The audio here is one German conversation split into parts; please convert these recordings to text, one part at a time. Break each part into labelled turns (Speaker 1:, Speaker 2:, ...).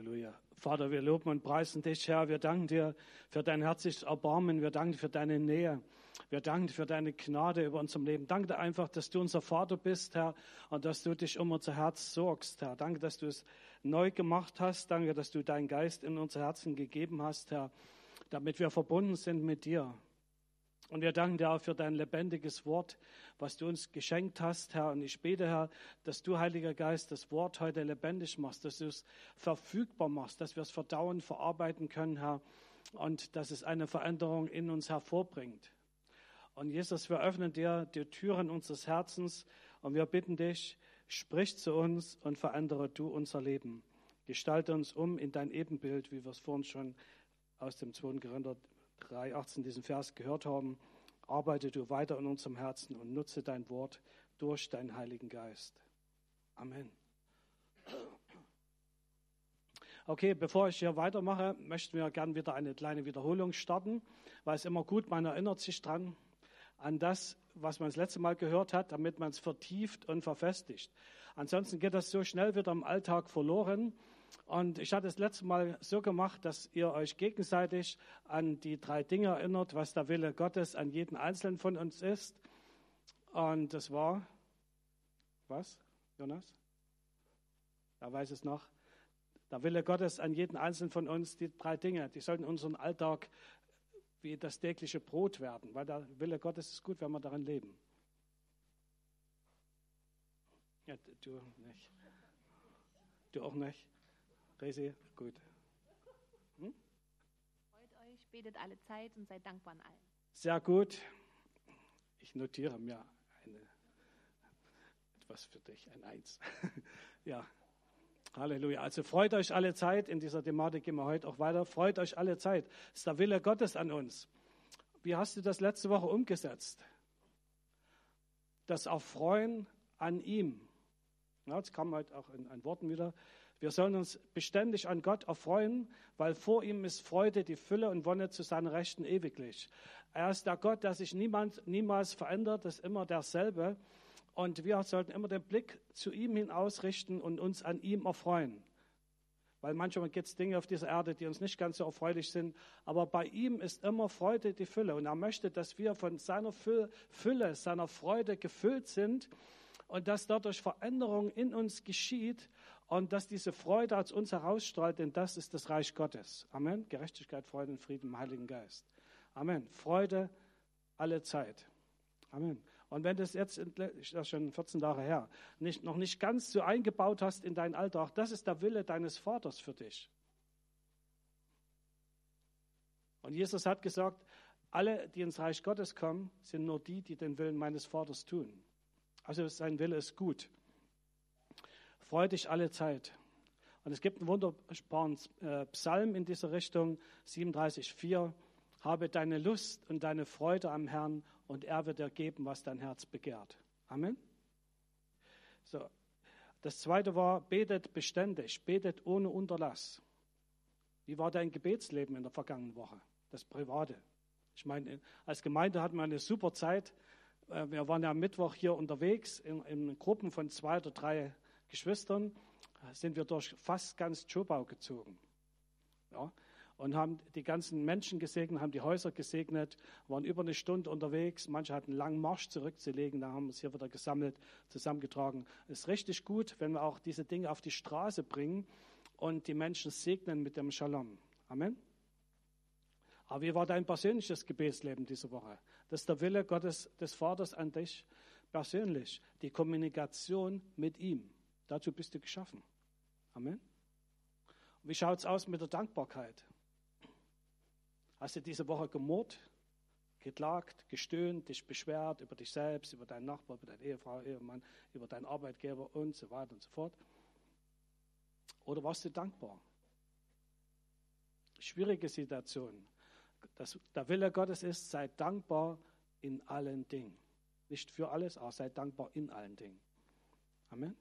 Speaker 1: Halleluja. Vater, wir loben und preisen dich, Herr. Wir danken dir für dein herzliches Erbarmen. Wir danken dir für deine Nähe. Wir danken dir für deine Gnade über unserem Leben. Danke dir einfach, dass du unser Vater bist, Herr, und dass du dich um unser Herz sorgst, Herr. Danke, dass du es neu gemacht hast. Danke, dass du deinen Geist in unser Herzen gegeben hast, Herr, damit wir verbunden sind mit dir. Und wir danken dir auch für dein lebendiges Wort, was du uns geschenkt hast, Herr. Und ich bete, Herr, dass du, Heiliger Geist, das Wort heute lebendig machst, dass du es verfügbar machst, dass wir es verdauen, verarbeiten können, Herr, und dass es eine Veränderung in uns hervorbringt. Und Jesus, wir öffnen dir die Türen unseres Herzens und wir bitten dich, sprich zu uns und verändere du unser Leben. Gestalte uns in dein Ebenbild, wie wir es vorhin schon aus dem 2. Korinther 3,18 diesen Vers gehört haben. Arbeite du weiter in unserem Herzen und nutze dein Wort durch deinen Heiligen Geist. Amen. Okay, bevor ich hier weitermache, möchten wir gerne wieder eine kleine Wiederholung starten, weil es immer gut, man erinnert sich dran an das, was man das letzte Mal gehört hat, damit man es vertieft und verfestigt. Ansonsten geht das so schnell wieder im Alltag verloren. Und ich hatte das letzte Mal so gemacht, dass ihr euch gegenseitig an die 3 Dinge erinnert, was der Wille Gottes an jeden Einzelnen von uns ist. Und das war, was, Jonas? Wer weiß es noch? Der Wille Gottes an jeden Einzelnen von uns, die 3 Dinge, die sollten unseren Alltag wie das tägliche Brot werden, weil der Wille Gottes ist gut, wenn wir darin leben. Ja, du nicht. Du auch nicht. Resi, gut.
Speaker 2: Freut euch, betet alle Zeit und seid dankbar an allen.
Speaker 1: Sehr gut. Ich notiere mir etwas für dich, ein 1. Ja, Halleluja. Also freut euch alle Zeit. In dieser Thematik gehen wir heute auch weiter. Freut euch alle Zeit. Das ist der Wille Gottes an uns. Wie hast du das letzte Woche umgesetzt? Das Erfreuen an ihm. Ja, das kam heute auch in Worten wieder. Wir sollen uns beständig an Gott erfreuen, weil vor ihm ist Freude, die Fülle und Wonne zu seiner Rechten ewiglich. Er ist der Gott, der sich niemals verändert, ist immer derselbe. Und wir sollten immer den Blick zu ihm hin ausrichten und uns an ihm erfreuen. Weil manchmal gibt es Dinge auf dieser Erde, die uns nicht ganz so erfreulich sind. Aber bei ihm ist immer Freude die Fülle. Und er möchte, dass wir von seiner Fülle, seiner Freude gefüllt sind. Und dass dadurch Veränderung in uns geschieht. Und dass diese Freude aus uns herausstrahlt. Denn das ist das Reich Gottes. Amen. Gerechtigkeit, Freude und Frieden im Heiligen Geist. Amen. Freude alle Zeit. Amen. Und wenn du es jetzt, das ist schon 14 Tage her, noch nicht ganz so eingebaut hast in deinen Alltag, das ist der Wille deines Vaters für dich. Und Jesus hat gesagt, alle, die ins Reich Gottes kommen, sind nur die, die den Willen meines Vaters tun. Also sein Wille ist gut. Freu dich alle Zeit. Und es gibt einen wunderbaren Psalm in dieser Richtung, 37,4. Habe deine Lust und deine Freude am Herrn und er wird dir geben, was dein Herz begehrt. Amen. So. Das zweite war, betet beständig, betet ohne Unterlass. Wie war dein Gebetsleben in der vergangenen Woche? Das Private. Ich meine, als Gemeinde hatten wir eine super Zeit. Wir waren ja am Mittwoch hier unterwegs in Gruppen von 2 oder 3 Geschwistern. Sind wir durch fast ganz Tschobau gezogen. Ja. Und haben die ganzen Menschen gesegnet, haben die Häuser gesegnet, waren über eine Stunde unterwegs. Manche hatten einen langen Marsch zurückzulegen, da haben wir es hier wieder gesammelt, zusammengetragen. Es ist richtig gut, wenn wir auch diese Dinge auf die Straße bringen und die Menschen segnen mit dem Shalom. Amen. Aber wie war dein persönliches Gebetsleben diese Woche? Das ist der Wille Gottes, des Vaters an dich persönlich. Die Kommunikation mit ihm. Dazu bist du geschaffen. Amen. Und wie schaut es aus mit der Dankbarkeit? Hast du diese Woche gemurrt, geklagt, gestöhnt, dich beschwert über dich selbst, über deinen Nachbar, über deine Ehefrau, Ehemann, über deinen Arbeitgeber und so weiter und so fort? Oder warst du dankbar? Schwierige Situation. Der Wille Gottes ist, sei dankbar in allen Dingen. Nicht für alles, aber sei dankbar in allen Dingen. Amen.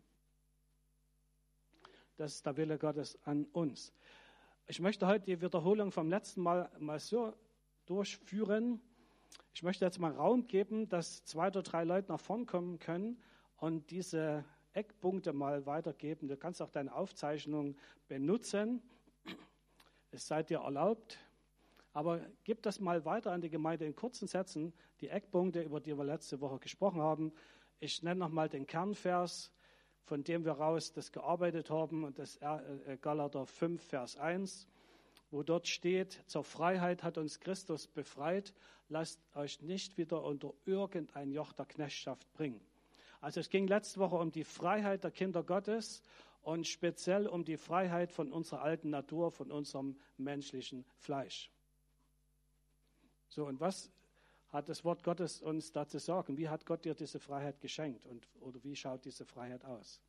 Speaker 1: Das ist der Wille Gottes an uns. Ich möchte heute die Wiederholung vom letzten Mal so durchführen. Ich möchte jetzt mal Raum geben, dass 2 oder 3 Leute nach vorn kommen können und diese Eckpunkte mal weitergeben. Du kannst auch deine Aufzeichnung benutzen. Es sei dir erlaubt. Aber gib das mal weiter an die Gemeinde in kurzen Sätzen, die Eckpunkte, über die wir letzte Woche gesprochen haben. Ich nenne nochmal den Kernvers, von dem wir raus das gearbeitet haben, und das Galater 5, Vers 1, wo dort steht: Zur Freiheit hat uns Christus befreit, lasst euch nicht wieder unter irgendein Joch der Knechtschaft bringen. Also es ging letzte Woche um die Freiheit der Kinder Gottes und speziell um die Freiheit von unserer alten Natur, von unserem menschlichen Fleisch. So, und was hat das Wort Gottes uns da zu sagen? Wie hat Gott dir diese Freiheit geschenkt oder wie schaut diese Freiheit aus?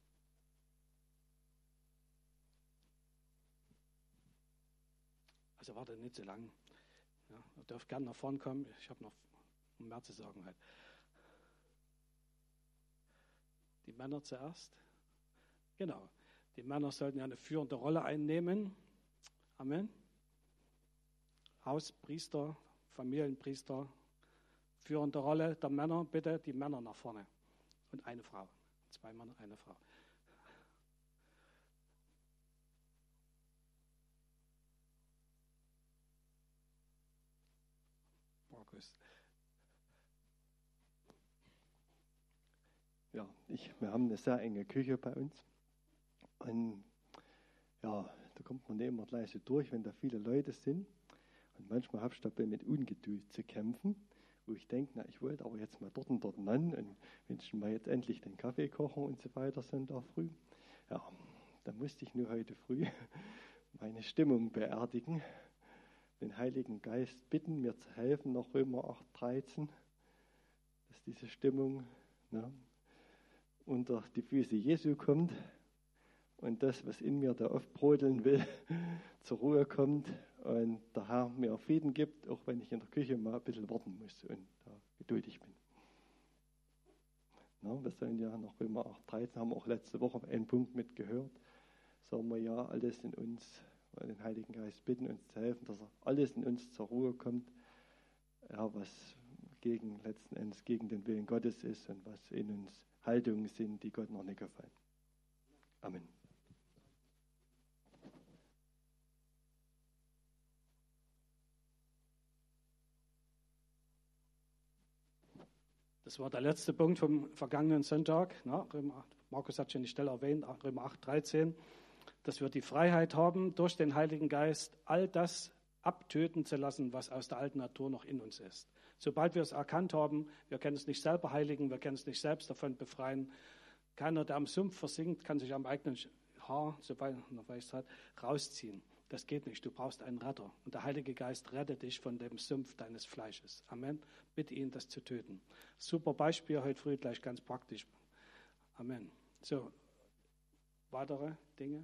Speaker 1: Also warte nicht so lang. Ja, ihr dürft gerne nach vorne kommen. Ich habe noch mehr zu sagen heute. Die Männer zuerst. Genau. Die Männer sollten ja eine führende Rolle einnehmen. Amen. Hauspriester, Familienpriester, führende Rolle der Männer. Bitte die Männer nach vorne. Und eine Frau. 2 Männer, eine Frau. Markus.
Speaker 3: Ja, wir haben eine sehr enge Küche bei uns. Und ja, da kommt man nicht immer gleich so durch, wenn da viele Leute sind. Und manchmal habe ich dabei mit Ungeduld zu kämpfen, wo ich denke, na, ich wollte aber jetzt mal dort und an und wünsche mal jetzt endlich den Kaffee kochen und so weiter Sonntag früh. Ja, da musste ich nur heute früh meine Stimmung beerdigen, den Heiligen Geist bitten, mir zu helfen, nach Römer 8,13, dass diese Stimmung unter die Füße Jesu kommt und das, was in mir da oft brodeln will, zur Ruhe kommt und der Herr mir Frieden gibt, auch wenn ich in der Küche mal ein bisschen warten muss und da geduldig bin. Na, wir sollen ja nach Römer 8,13, haben wir auch letzte Woche einen Punkt mitgehört, sagen wir ja, alles in uns, den Heiligen Geist bitten, uns zu helfen, dass er alles in uns zur Ruhe kommt, ja, was letzten Endes gegen den Willen Gottes ist und was in uns Haltungen sind, die Gott noch nicht gefallen. Amen.
Speaker 1: Das war der letzte Punkt vom vergangenen Sonntag. Markus hat schon die Stelle erwähnt, Römer 8,13, dass wir die Freiheit haben, durch den Heiligen Geist all das abtöten zu lassen, was aus der alten Natur noch in uns ist. Sobald wir es erkannt haben, wir können es nicht selber heiligen, wir können es nicht selbst davon befreien. Keiner, der am Sumpf versinkt, kann sich am eigenen Haar, sobald er weiß hat, rausziehen. Das geht nicht, du brauchst einen Retter. Und der Heilige Geist rettet dich von dem Sumpf deines Fleisches. Amen. Bitte ihn, das zu töten. Super Beispiel heute früh, gleich ganz praktisch. Amen. So, weitere Dinge?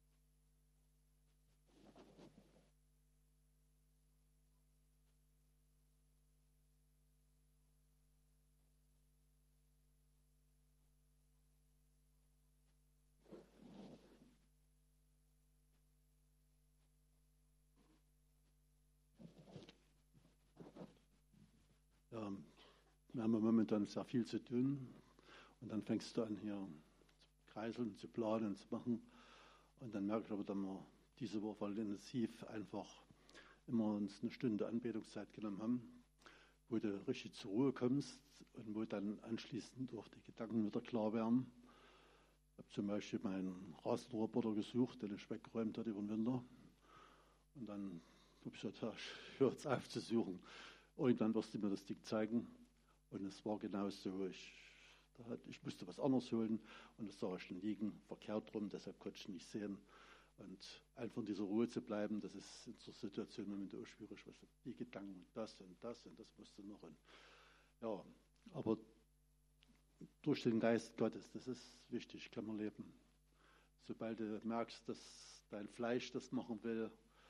Speaker 4: Ja, wir haben momentan sehr viel zu tun und dann fängst du an hier zu kreiseln, zu planen, zu machen und dann merke ich aber, dass wir diese Woche voll intensiv einfach immer uns eine Stunde Anbetungszeit genommen haben, wo du richtig zur Ruhe kommst und wo dann anschließend auch die Gedanken wieder klar werden. Ich habe zum Beispiel meinen Rasenroboter gesucht, den ich weggeräumt hatte über den Winter und dann habe ich gesagt, ja, ich höre jetzt auf zu suchen. Irgendwann wirst du mir das Ding zeigen. Und es war genau so. Ich musste was anderes holen und das sah ich schon liegen, verkehrt rum, deshalb konnte ich nicht sehen. Und einfach in dieser Ruhe zu bleiben, das ist in so Situation momentan auch schwierig. Die Gedanken und das musste noch. Und ja, aber durch den Geist Gottes, das ist wichtig, kann man leben. Sobald du merkst, dass dein Fleisch das machen will,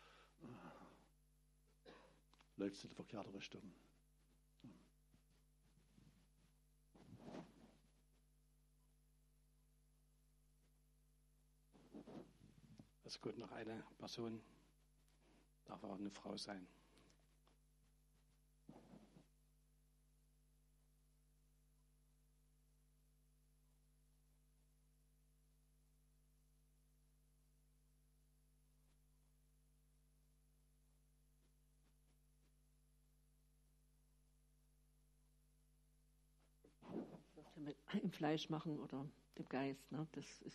Speaker 4: läufst du in die verkehrte Richtung.
Speaker 1: Das ist gut, noch eine Person, darf auch eine Frau sein.
Speaker 5: im Fleisch machen oder dem Geist. Ne?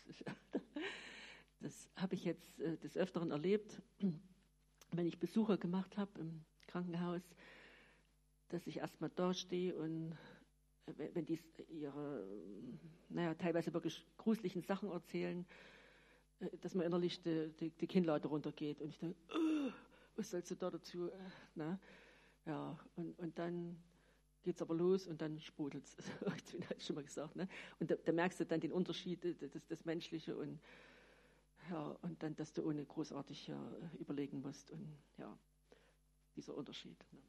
Speaker 5: Das habe ich jetzt des Öfteren erlebt, wenn ich Besucher gemacht habe im Krankenhaus, dass ich erstmal da stehe und wenn die ihre, teilweise wirklich gruseligen Sachen erzählen, dass mir innerlich die Kinnlade runtergeht und ich denke, was sollst du da dazu? Ne? Ja, und dann geht es aber los und dann sprudelt es. Ich habe schon mal gesagt. Ne? Und da merkst du dann den Unterschied, das Menschliche und dann, dass du ohne großartig überlegen musst und ja, dieser Unterschied. Ne?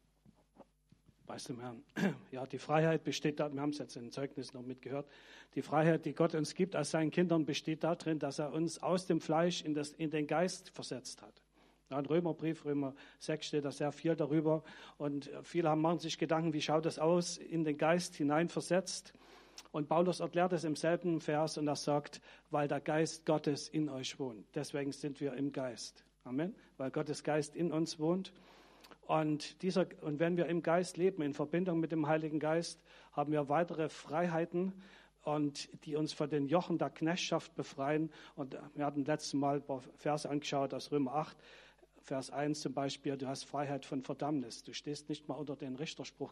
Speaker 1: Weißt du, ja, die Freiheit besteht da, wir haben es jetzt im Zeugnis noch mitgehört, die Freiheit, die Gott uns gibt als seinen Kindern, besteht darin, dass er uns aus dem Fleisch in den Geist versetzt hat. Ja, in Römerbrief, Römer 6 steht da sehr viel darüber und viele machen sich Gedanken, wie schaut das aus, in den Geist hineinversetzt. Und Paulus erklärt es im selben Vers und er sagt, weil der Geist Gottes in euch wohnt. Deswegen sind wir im Geist. Amen. Weil Gottes Geist in uns wohnt. Und wenn wir im Geist leben, in Verbindung mit dem Heiligen Geist, haben wir weitere Freiheiten, und die uns von den Jochen der Knechtschaft befreien. Und wir hatten letztes Mal ein paar Verse angeschaut aus Römer 8, Vers 1 zum Beispiel, du hast Freiheit von Verdammnis. Du stehst nicht mal unter den Richterspruch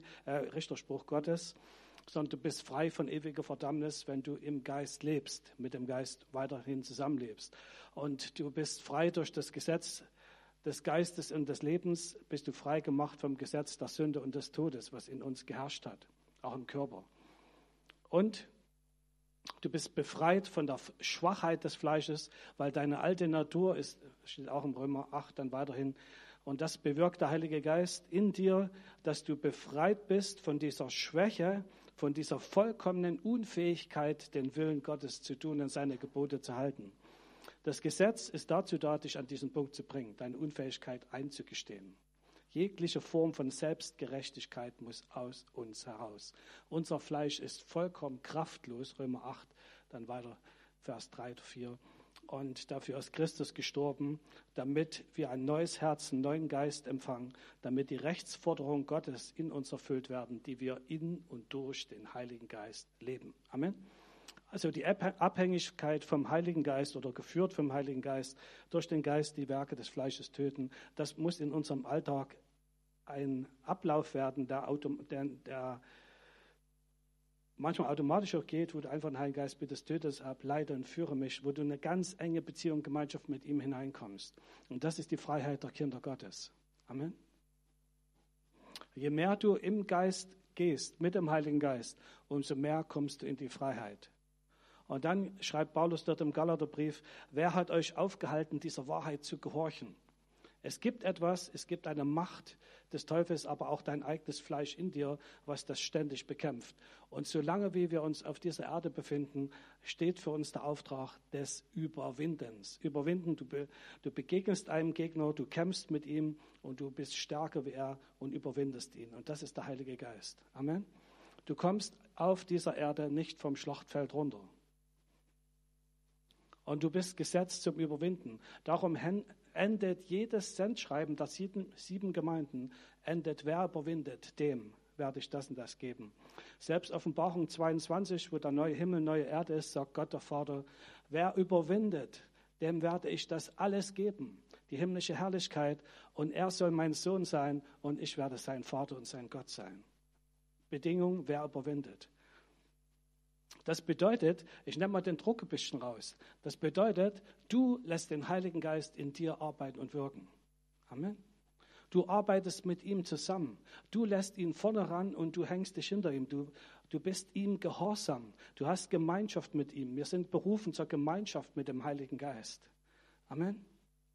Speaker 1: Gottes, sondern du bist frei von ewiger Verdammnis, wenn du im Geist lebst, mit dem Geist weiterhin zusammenlebst. Und du bist frei durch das Gesetz des Geistes und des Lebens, bist du frei gemacht vom Gesetz der Sünde und des Todes, was in uns geherrscht hat, auch im Körper. Und du bist befreit von der Schwachheit des Fleisches, weil deine alte Natur ist, steht auch im Römer 8 dann weiterhin, und das bewirkt der Heilige Geist in dir, dass du befreit bist von dieser Schwäche, von dieser vollkommenen Unfähigkeit, den Willen Gottes zu tun und seine Gebote zu halten. Das Gesetz ist dazu da, dich an diesen Punkt zu bringen, deine Unfähigkeit einzugestehen. Jegliche Form von Selbstgerechtigkeit muss aus uns heraus. Unser Fleisch ist vollkommen kraftlos, Römer 8, dann weiter Vers 3, 4. Und dafür ist Christus gestorben, damit wir ein neues Herz, einen neuen Geist empfangen, damit die Rechtsforderungen Gottes in uns erfüllt werden, die wir in und durch den Heiligen Geist leben. Amen. Also die Abhängigkeit vom Heiligen Geist oder geführt vom Heiligen Geist, durch den Geist die Werke des Fleisches töten, das muss in unserem Alltag ein Ablauf werden, der manchmal automatisch auch geht, wo du einfach den Heiligen Geist bittest, töte es ab, leite und führe mich, wo du eine ganz enge Beziehung, Gemeinschaft mit ihm hineinkommst. Und das ist die Freiheit der Kinder Gottes. Amen. Je mehr du im Geist gehst, mit dem Heiligen Geist, umso mehr kommst du in die Freiheit. Und dann schreibt Paulus dort im Galaterbrief, wer hat euch aufgehalten, dieser Wahrheit zu gehorchen? Es gibt etwas, es gibt eine Macht des Teufels, aber auch dein eigenes Fleisch in dir, was das ständig bekämpft. Und solange wie wir uns auf dieser Erde befinden, steht für uns der Auftrag des Überwindens. Überwinden, du begegnest einem Gegner, du kämpfst mit ihm und du bist stärker wie er und überwindest ihn. Und das ist der Heilige Geist. Amen. Du kommst auf dieser Erde nicht vom Schlachtfeld runter. Und du bist gesetzt zum Überwinden. Darum endet jedes Sendschreiben der 7 Gemeinden, endet, wer überwindet, dem werde ich das und das geben. Selbst Offenbarung 22, wo der neue Himmel, neue Erde ist, sagt Gott der Vater, wer überwindet, dem werde ich das alles geben, die himmlische Herrlichkeit, und er soll mein Sohn sein und ich werde sein Vater und sein Gott sein. Bedingung, wer überwindet. Das bedeutet, ich nehme mal den Druck ein bisschen raus. Das bedeutet, du lässt den Heiligen Geist in dir arbeiten und wirken. Amen. Du arbeitest mit ihm zusammen. Du lässt ihn vorne ran und du hängst dich hinter ihm. Du bist ihm gehorsam. Du hast Gemeinschaft mit ihm. Wir sind berufen zur Gemeinschaft mit dem Heiligen Geist. Amen.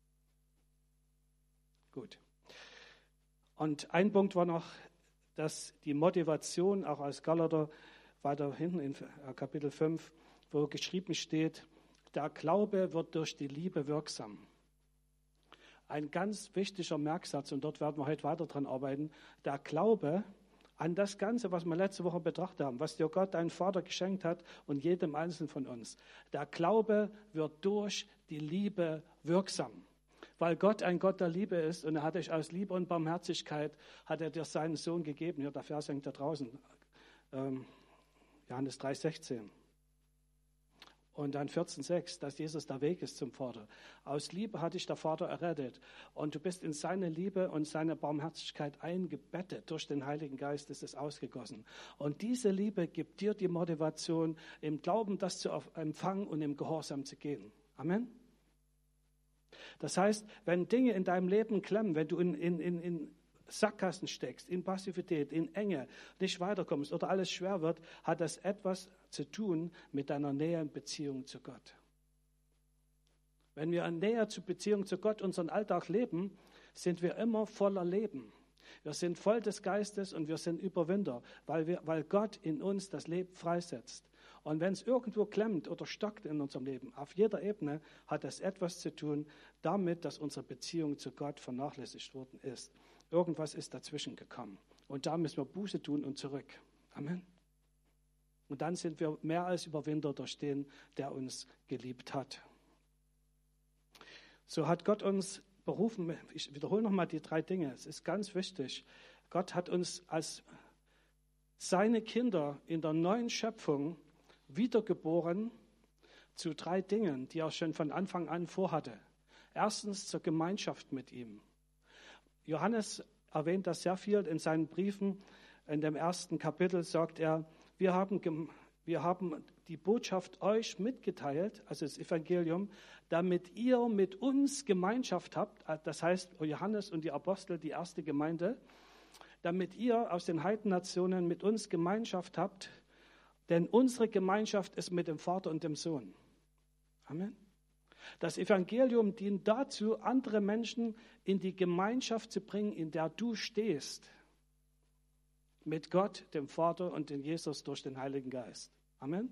Speaker 1: Gut. Und ein Punkt war noch, dass die Motivation auch als Galater weiter hinten in Kapitel 5, wo geschrieben steht, der Glaube wird durch die Liebe wirksam. Ein ganz wichtiger Merksatz, und dort werden wir heute weiter dran arbeiten, der Glaube an das Ganze, was wir letzte Woche betrachtet haben, was dir Gott, dein Vater, geschenkt hat und jedem Einzelnen von uns. Der Glaube wird durch die Liebe wirksam. Weil Gott ein Gott der Liebe ist und er hat dich aus Liebe und Barmherzigkeit, hat er dir seinen Sohn gegeben. Hier, der Vers hängt da draußen. Johannes 3,16. Und dann 14,6, dass Jesus der Weg ist zum Vater. Aus Liebe hat dich der Vater errettet. Und du bist in seine Liebe und seine Barmherzigkeit eingebettet. Durch den Heiligen Geist ist es ausgegossen. Und diese Liebe gibt dir die Motivation, im Glauben das zu empfangen und im Gehorsam zu gehen. Amen. Das heißt, wenn Dinge in deinem Leben klemmen, wenn du in Sackgassen steckst, in Passivität, in Enge, nicht weiterkommst oder alles schwer wird, hat das etwas zu tun mit deiner näheren Beziehung zu Gott. Wenn wir eine nähere Beziehung zu Gott unseren Alltag leben, sind wir immer voller Leben. Wir sind voll des Geistes und wir sind Überwinder, weil Gott in uns das Leben freisetzt. Und wenn es irgendwo klemmt oder stockt in unserem Leben, auf jeder Ebene, hat das etwas zu tun damit, dass unsere Beziehung zu Gott vernachlässigt worden ist. Irgendwas ist dazwischen gekommen. Und da müssen wir Buße tun und zurück. Amen. Und dann sind wir mehr als Überwinder durch den, der uns geliebt hat. So hat Gott uns berufen. Ich wiederhole nochmal die 3 Dinge. Es ist ganz wichtig. Gott hat uns als seine Kinder in der neuen Schöpfung wiedergeboren zu 3 Dingen, die er schon von Anfang an vorhatte. Erstens zur Gemeinschaft mit ihm. Johannes erwähnt das sehr viel in seinen Briefen. In dem 1. Kapitel sagt er, wir haben die Botschaft euch mitgeteilt, also das Evangelium, damit ihr mit uns Gemeinschaft habt. Das heißt, Johannes und die Apostel, die erste Gemeinde, damit ihr aus den Heidennationen mit uns Gemeinschaft habt, denn unsere Gemeinschaft ist mit dem Vater und dem Sohn. Amen. Das Evangelium dient dazu, andere Menschen in die Gemeinschaft zu bringen, in der du stehst. Mit Gott, dem Vater und in Jesus durch den Heiligen Geist. Amen.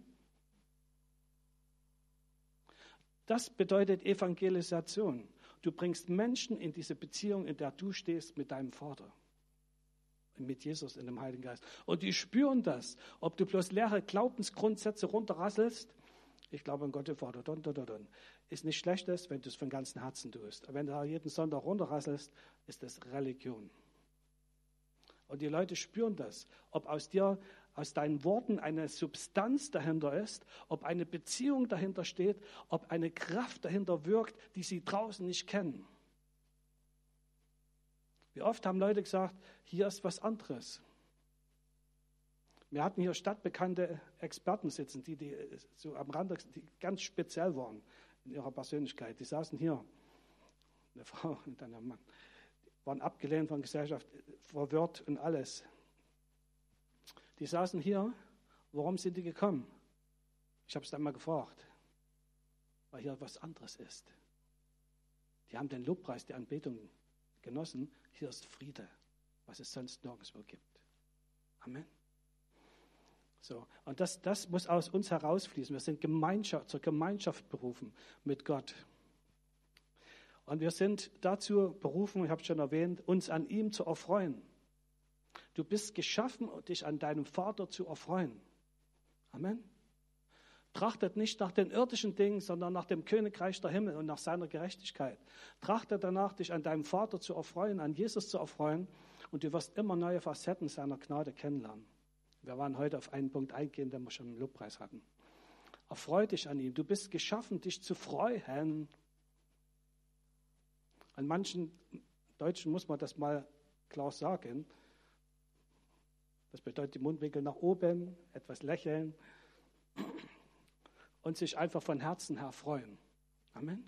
Speaker 1: Das bedeutet Evangelisation. Du bringst Menschen in diese Beziehung, in der du stehst mit deinem Vater. Mit Jesus in dem Heiligen Geist. Und die spüren das. Ob du bloß leere Glaubensgrundsätze runterrasselst, ich glaube an Gott den Vater, ist nicht Schlechtes, wenn du es von ganzem Herzen tust. Wenn du da jeden Sonntag runterrasselst, ist das Religion. Und die Leute spüren das, ob aus deinen Worten eine Substanz dahinter ist, ob eine Beziehung dahinter steht, ob eine Kraft dahinter wirkt, die sie draußen nicht kennen. Wie oft haben Leute gesagt, hier ist was anderes. Wir hatten hier stadtbekannte Experten sitzen, die so am Rande, die ganz speziell waren in ihrer Persönlichkeit. Die saßen hier, eine Frau und ein Mann, waren abgelehnt von Gesellschaft, verwirrt und alles. Die saßen hier, warum sind die gekommen? Ich habe es dann mal gefragt, weil hier was anderes ist. Die haben den Lobpreis, die Anbetung genossen. Hier ist Friede, was es sonst nirgendwo gibt. Amen. So, und das muss aus uns herausfließen. Wir sind zur Gemeinschaft berufen mit Gott. Und wir sind dazu berufen, ich habe es schon erwähnt, uns an ihm zu erfreuen. Du bist geschaffen, dich an deinem Vater zu erfreuen. Amen. Trachtet nicht nach den irdischen Dingen, sondern nach dem Königreich der Himmel und nach seiner Gerechtigkeit. Trachtet danach, dich an deinem Vater zu erfreuen, an Jesus zu erfreuen, und du wirst immer neue Facetten seiner Gnade kennenlernen. Wir werden heute auf einen Punkt eingehen, den wir schon im Lobpreis hatten. Erfreu dich an ihm. Du bist geschaffen, dich zu freuen. An manchen Deutschen muss man das mal klar sagen. Das bedeutet die Mundwinkel nach oben, etwas lächeln und sich einfach von Herzen her freuen. Amen.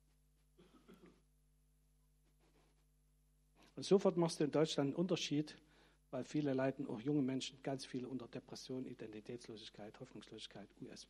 Speaker 1: Und sofort machst du in Deutschland einen Unterschied, weil viele leiden, auch junge Menschen, ganz viele unter Depression, Identitätslosigkeit, Hoffnungslosigkeit, USW.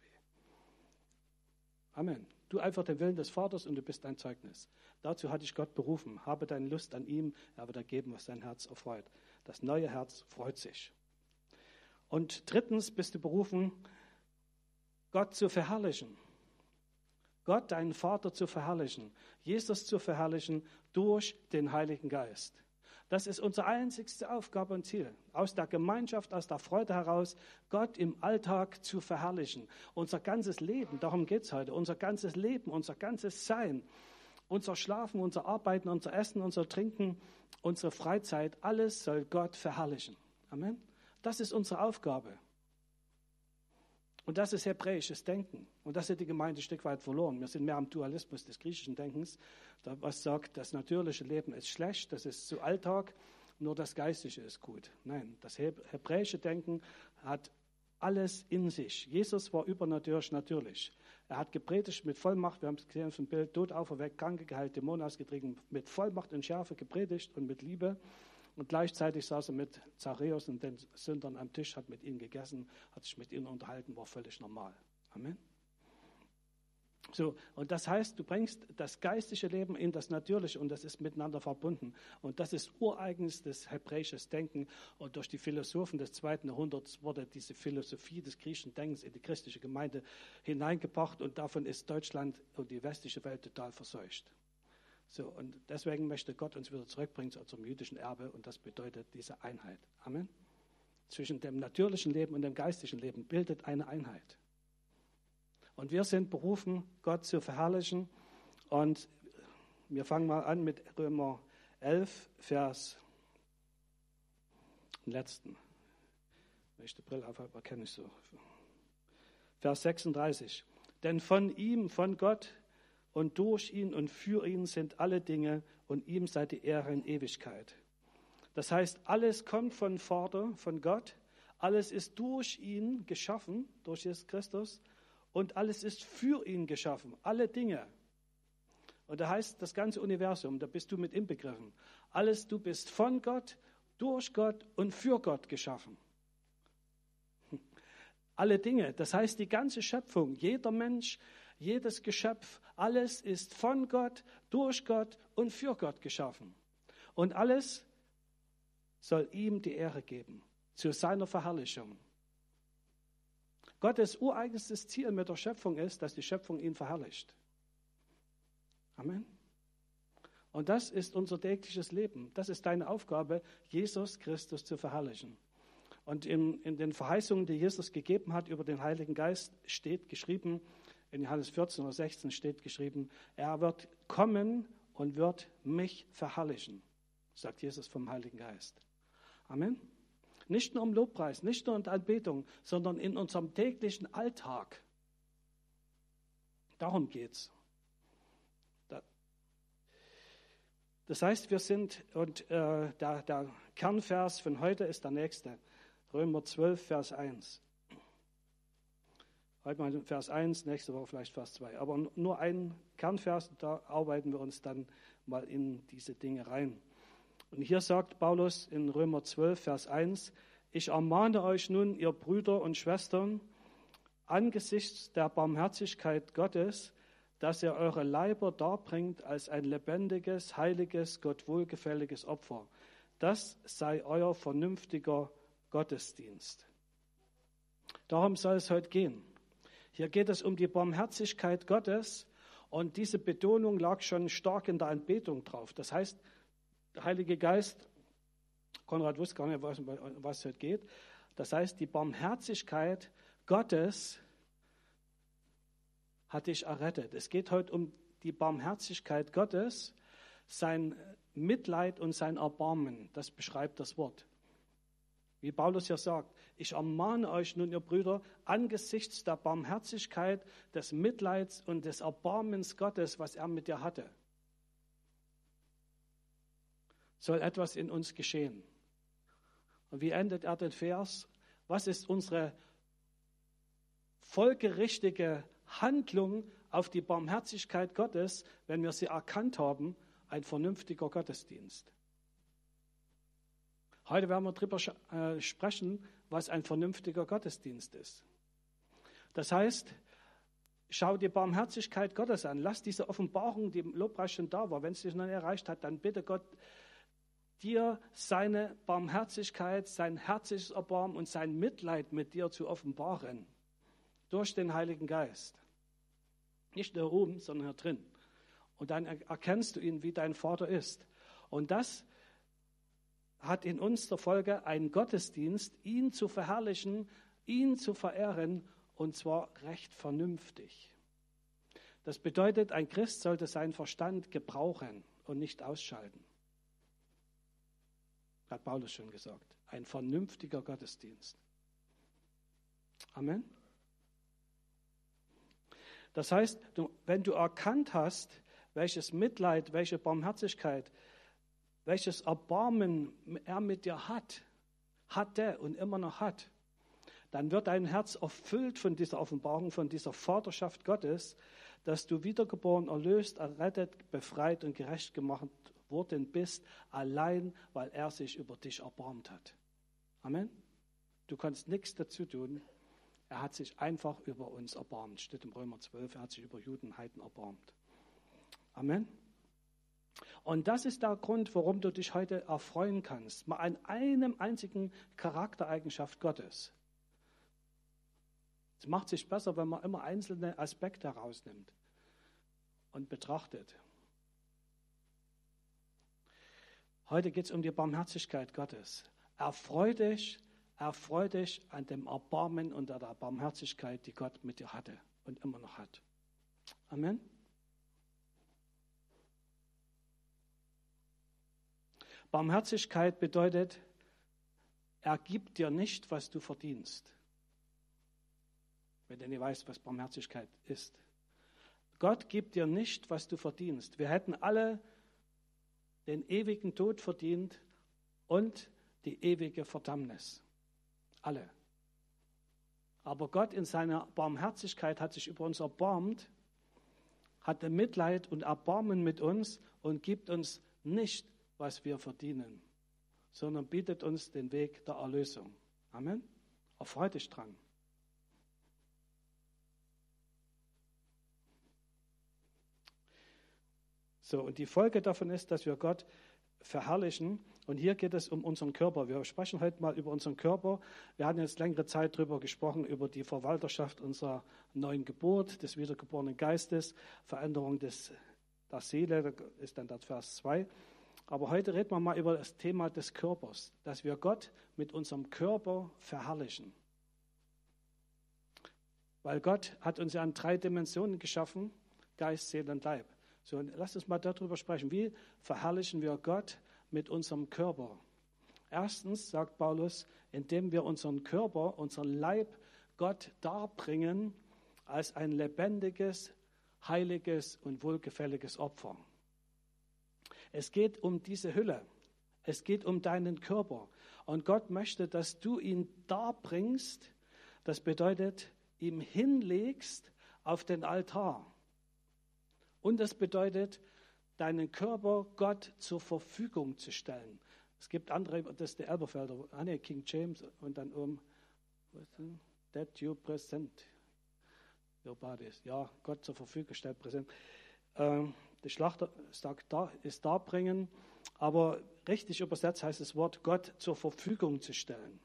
Speaker 1: Amen. Tu einfach den Willen des Vaters und du bist ein Zeugnis. Dazu hat dich Gott berufen. Habe deine Lust an ihm, er wird dir geben, was dein Herz erfreut. Das neue Herz freut sich. Und drittens bist du berufen, Gott zu verherrlichen. Gott, deinen Vater, zu verherrlichen. Jesus zu verherrlichen durch den Heiligen Geist. Das ist unsere einzigste Aufgabe und Ziel. Aus der Gemeinschaft, aus der Freude heraus, Gott im Alltag zu verherrlichen. Unser ganzes Leben, darum geht es heute, unser ganzes Leben, unser ganzes Sein, unser Schlafen, unser Arbeiten, unser Essen, unser Trinken, unsere Freizeit, alles soll Gott verherrlichen. Amen. Das ist unsere Aufgabe. Und das ist hebräisches Denken. Und das hat die Gemeinde ein Stück weit verloren. Wir sind mehr am Dualismus des griechischen Denkens, was sagt, das natürliche Leben ist schlecht, das ist zu Alltag, nur das Geistliche ist gut. Nein, das hebräische Denken hat alles in sich. Jesus war übernatürlich natürlich. Er hat gepredigt mit Vollmacht, wir haben es gesehen vom Bild, Tod auferweckt, Kranke geheilt, Dämonen ausgetrieben, mit Vollmacht und Schärfe gepredigt und mit Liebe. Und gleichzeitig saß er mit Zachäus und den Sündern am Tisch, hat mit ihnen gegessen, hat sich mit ihnen unterhalten, war völlig normal. Amen. So, und das heißt, du bringst das geistliche Leben in das natürliche und das ist miteinander verbunden. Und das ist ureigenstes hebräisches Denken. Und durch die Philosophen des 2. Jahrhunderts wurde diese Philosophie des griechischen Denkens in die christliche Gemeinde hineingebracht und davon ist Deutschland und die westliche Welt total verseucht. So, und deswegen möchte Gott uns wieder zurückbringen zu unserem jüdischen Erbe und das bedeutet diese Einheit. Amen. Zwischen dem natürlichen Leben und dem geistlichen Leben bildet eine Einheit. Und wir sind berufen, Gott zu verherrlichen. Und wir fangen mal an mit Römer 11, Vers, den letzten. Wenn ich die Brille aufhabe, erkenne ich so. Vers 36. Denn von ihm, von Gott und durch ihn und für ihn sind alle Dinge und ihm sei die Ehre in Ewigkeit. Das heißt, alles kommt von Vater, von Gott. Alles ist durch ihn geschaffen, durch Jesus Christus. Und alles ist für ihn geschaffen, alle Dinge. Und da heißt das ganze Universum, da bist du mit inbegriffen. Alles, du bist von Gott, durch Gott und für Gott geschaffen. Alle Dinge, das heißt die ganze Schöpfung, jeder Mensch, jedes Geschöpf, alles ist von Gott, durch Gott und für Gott geschaffen. Und alles soll ihm die Ehre geben, zu seiner Verherrlichung. Gottes ureigenstes Ziel mit der Schöpfung ist, dass die Schöpfung ihn verherrlicht. Amen. Und das ist unser tägliches Leben. Das ist deine Aufgabe, Jesus Christus zu verherrlichen. Und in den Verheißungen, die Jesus gegeben hat über den Heiligen Geist, steht geschrieben, in Johannes 14 oder 16 steht geschrieben, er wird kommen und wird mich verherrlichen, sagt Jesus vom Heiligen Geist. Amen. Nicht nur im Lobpreis, nicht nur in der Anbetung, sondern in unserem täglichen Alltag. Darum geht's. Das heißt, wir sind, und der Kernvers von heute ist der nächste, Römer 12, Vers 1. Heute mal Vers 1, nächste Woche vielleicht Vers 2. Aber nur ein Kernvers, da arbeiten wir uns dann mal in diese Dinge rein. Und hier sagt Paulus in Römer 12, Vers 1, ich ermahne euch nun, ihr Brüder und Schwestern, angesichts der Barmherzigkeit Gottes, dass ihr eure Leiber darbringt als ein lebendiges, heiliges, Gott wohlgefälliges Opfer. Das sei euer vernünftiger Gottesdienst. Darum soll es heute gehen. Hier geht es um die Barmherzigkeit Gottes und diese Betonung lag schon stark in der Anbetung drauf. Das heißt, der Heilige Geist, Konrad wusste gar nicht, was heute geht. Das heißt, die Barmherzigkeit Gottes hat dich errettet. Es geht heute um die Barmherzigkeit Gottes, sein Mitleid und sein Erbarmen. Das beschreibt das Wort. Wie Paulus hier sagt, ich ermahne euch nun, ihr Brüder, angesichts der Barmherzigkeit, des Mitleids und des Erbarmens Gottes, was er mit dir hatte, soll etwas in uns geschehen. Und wie endet er den Vers? Was ist unsere folgerichtige Handlung auf die Barmherzigkeit Gottes, wenn wir sie erkannt haben? Ein vernünftiger Gottesdienst. Heute werden wir darüber sprechen, was ein vernünftiger Gottesdienst ist. Das heißt, schau die Barmherzigkeit Gottes an. Lass diese Offenbarung, die im Lobpreis schon da war, wenn es dich noch nicht erreicht hat, dann bitte Gott, dir seine Barmherzigkeit, sein herzliches Erbarmen und sein Mitleid mit dir zu offenbaren. Durch den Heiligen Geist. Nicht nur oben, sondern hier drin. Und dann erkennst du ihn, wie dein Vater ist. Und das hat in uns zur Folge einen Gottesdienst, ihn zu verherrlichen, ihn zu verehren, und zwar recht vernünftig. Das bedeutet, ein Christ sollte seinen Verstand gebrauchen und nicht ausschalten. Hat Paulus schon gesagt. Ein vernünftiger Gottesdienst. Amen. Das heißt, wenn du erkannt hast, welches Mitleid, welche Barmherzigkeit, welches Erbarmen er mit dir hatte und immer noch hat, dann wird dein Herz erfüllt von dieser Offenbarung, von dieser Vaterschaft Gottes, dass du wiedergeboren, erlöst, errettet, befreit und gerecht gemacht worden bist, allein weil er sich über dich erbarmt hat. Amen. Du kannst nichts dazu tun. Er hat sich einfach über uns erbarmt. Steht im Römer 12, er hat sich über Juden und Heiden erbarmt. Amen. Und das ist der Grund, warum du dich heute erfreuen kannst. Mal an einem einzigen Charaktereigenschaft Gottes. Es macht sich besser, wenn man immer einzelne Aspekte herausnimmt und betrachtet. Heute geht es um die Barmherzigkeit Gottes. Erfreu dich an dem Erbarmen und der Barmherzigkeit, die Gott mit dir hatte und immer noch hat. Amen. Barmherzigkeit bedeutet, er gibt dir nicht, was du verdienst. Wenn du nicht weißt, was Barmherzigkeit ist. Gott gibt dir nicht, was du verdienst. Wir hätten alle den ewigen Tod verdient und die ewige Verdammnis. Alle. Aber Gott in seiner Barmherzigkeit hat sich über uns erbarmt, hatte Mitleid und Erbarmen mit uns und gibt uns nicht, was wir verdienen, sondern bietet uns den Weg der Erlösung. Amen. Erfreu dich dran. So, und die Folge davon ist, dass wir Gott verherrlichen. Und hier geht es um unseren Körper. Wir sprechen heute mal über unseren Körper. Wir hatten jetzt längere Zeit darüber gesprochen, über die Verwalterschaft unserer neuen Geburt, des wiedergeborenen Geistes, Veränderung der Seele, das ist dann der Vers 2. Aber heute reden wir mal über das Thema des Körpers, dass wir Gott mit unserem Körper verherrlichen. Weil Gott hat uns ja in 3 Dimensionen geschaffen, Geist, Seele und Leib. So, und lass uns mal darüber sprechen. Wie verherrlichen wir Gott mit unserem Körper? Erstens, sagt Paulus, indem wir unseren Körper, unseren Leib Gott darbringen als ein lebendiges, heiliges und wohlgefälliges Opfer. Es geht um diese Hülle. Es geht um deinen Körper. Und Gott möchte, dass du ihn darbringst. Das bedeutet, ihm hinlegst auf den Altar. Und das bedeutet, deinen Körper Gott zur Verfügung zu stellen. Es gibt andere, das ist der Elberfelder, King James und dann that you present your bodies. Ja, Gott zur Verfügung stellt, präsent. Der Schlachter sagt, ist darbringen, aber richtig übersetzt heißt das Wort Gott zur Verfügung zu stellen.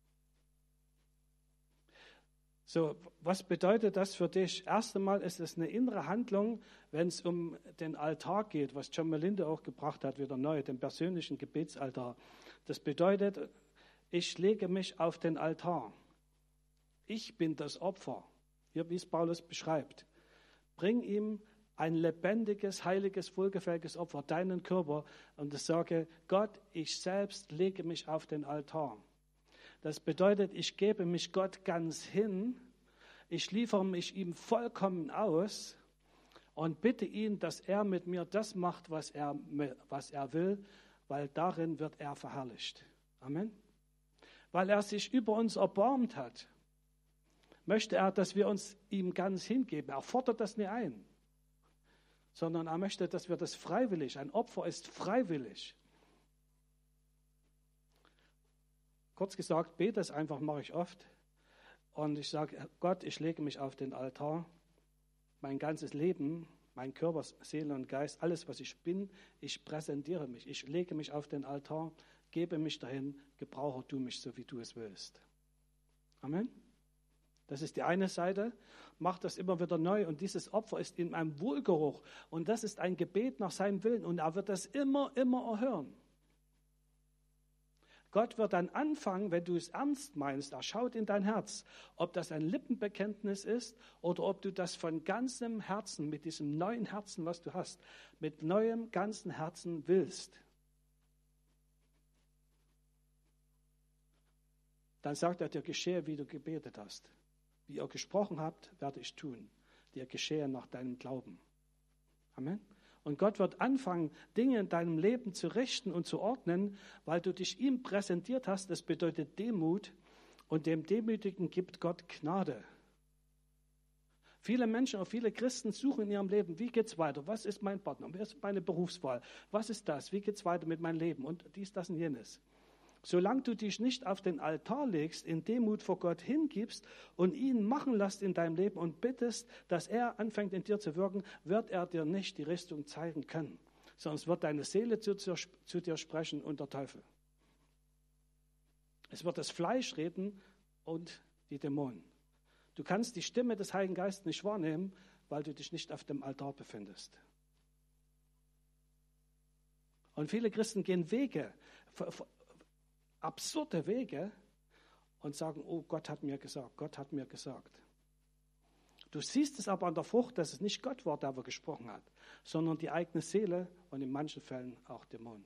Speaker 1: So, was bedeutet das für dich? Erst einmal ist es eine innere Handlung, wenn es um den Altar geht, was John Melinde auch gebracht hat, wieder neu, den persönlichen Gebetsaltar. Das bedeutet, ich lege mich auf den Altar. Ich bin das Opfer, hier wie es Paulus beschreibt. Bring ihm ein lebendiges, heiliges, wohlgefälliges Opfer, deinen Körper, und ich sage, Gott, ich selbst lege mich auf den Altar. Das bedeutet, ich gebe mich Gott ganz hin, ich liefere mich ihm vollkommen aus und bitte ihn, dass er mit mir das macht, was er will, weil darin wird er verherrlicht. Amen. Weil er sich über uns erbarmt hat, möchte er, dass wir uns ihm ganz hingeben. Er fordert das nicht ein, sondern er möchte, dass wir das freiwillig, ein Opfer ist freiwillig. Kurz gesagt, bete es einfach, mache ich oft. Und ich sage, Gott, ich lege mich auf den Altar. Mein ganzes Leben, mein Körper, Seele und Geist, alles, was ich bin, ich präsentiere mich. Ich lege mich auf den Altar, gebe mich dahin, gebrauche du mich so, wie du es willst. Amen. Das ist die eine Seite. Mach das immer wieder neu. Und dieses Opfer ist in einem Wohlgeruch. Und das ist ein Gebet nach seinem Willen. Und er wird das immer erhören. Gott wird dann anfangen, wenn du es ernst meinst, er schaut in dein Herz, ob das ein Lippenbekenntnis ist oder ob du das von ganzem Herzen, mit diesem neuen Herzen, was du hast, mit neuem, ganzen Herzen willst. Dann sagt er dir, geschehe, wie du gebetet hast. Wie ihr gesprochen habt, werde ich tun. dir geschehe nach deinem Glauben. Amen. Und Gott wird anfangen, Dinge in deinem Leben zu richten und zu ordnen, weil du dich ihm präsentiert hast. Das bedeutet Demut. Und dem Demütigen gibt Gott Gnade. Viele Menschen und viele Christen suchen in ihrem Leben, wie geht es weiter? Was ist mein Partner? Was ist meine Berufswahl? Was ist das? Wie geht es weiter mit meinem Leben? Und dies, das und jenes. Solange du dich nicht auf den Altar legst, in Demut vor Gott hingibst und ihn machen lässt in deinem Leben und bittest, dass er anfängt in dir zu wirken, wird er dir nicht die Richtung zeigen können. Sonst wird deine Seele zu dir sprechen und der Teufel. Es wird das Fleisch reden und die Dämonen. Du kannst die Stimme des Heiligen Geistes nicht wahrnehmen, weil du dich nicht auf dem Altar befindest. Und viele Christen gehen Wege, absurde Wege und sagen, oh, Gott hat mir gesagt, Gott hat mir gesagt. Du siehst es aber an der Frucht, dass es nicht Gott war, der aber gesprochen hat, sondern die eigene Seele und in manchen Fällen auch Dämonen.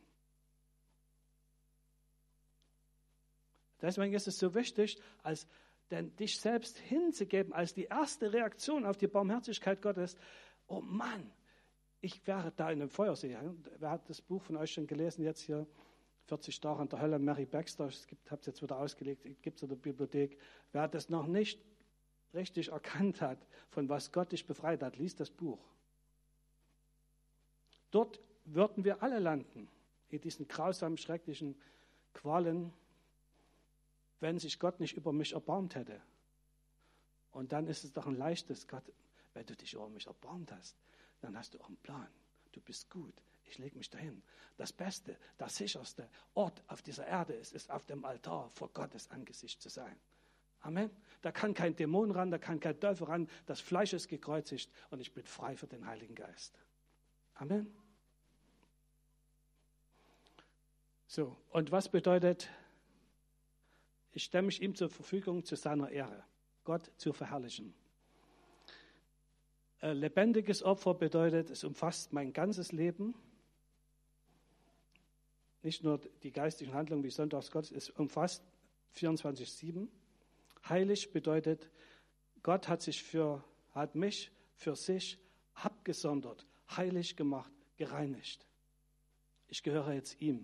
Speaker 1: Deswegen ist es so wichtig, denn dich selbst hinzugeben als die erste Reaktion auf die Barmherzigkeit Gottes. Oh Mann, ich wäre da in einem Feuersee. Wer hat das Buch von euch schon gelesen, jetzt hier 40 Tage in der Hölle, Mary Baxter, ich habe es jetzt wieder ausgelegt, gibt es in der Bibliothek. Wer das noch nicht richtig erkannt hat, von was Gott dich befreit hat, liest das Buch. Dort würden wir alle landen, in diesen grausamen, schrecklichen Qualen, wenn sich Gott nicht über mich erbarmt hätte. Und dann ist es doch ein leichtes, Gott, wenn du dich über mich erbarmt hast, dann hast du auch einen Plan. Du bist gut. Ich lege mich dahin. Das beste, das sicherste Ort auf dieser Erde ist auf dem Altar vor Gottes Angesicht zu sein. Amen. Da kann kein Dämon ran, da kann kein Teufel ran. Das Fleisch ist gekreuzigt und ich bin frei für den Heiligen Geist. Amen. So, und was bedeutet, ich stelle mich ihm zur Verfügung zu seiner Ehre, Gott zu verherrlichen. Lebendiges Opfer bedeutet, es umfasst mein ganzes Leben, nicht nur die geistigen Handlungen wie Sonntagsgottesdienst, es umfasst 24/7. Heilig bedeutet, Gott hat mich für sich abgesondert, heilig gemacht, gereinigt. Ich gehöre jetzt ihm.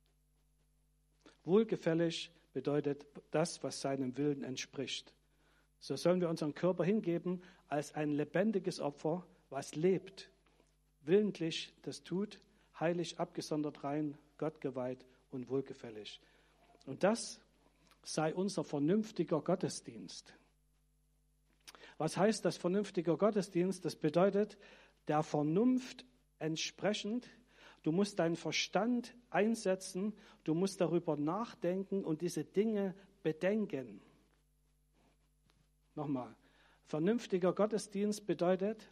Speaker 1: Wohlgefällig bedeutet das, was seinem Willen entspricht. So sollen wir unseren Körper hingeben als ein lebendiges Opfer, was lebt, willentlich das tut, heilig, abgesondert, rein, Gott geweiht und wohlgefällig. Und das sei unser vernünftiger Gottesdienst. Was heißt das vernünftiger Gottesdienst? Das bedeutet, der Vernunft entsprechend. Du musst deinen Verstand einsetzen, du musst darüber nachdenken und diese Dinge bedenken. Nochmal, vernünftiger Gottesdienst bedeutet,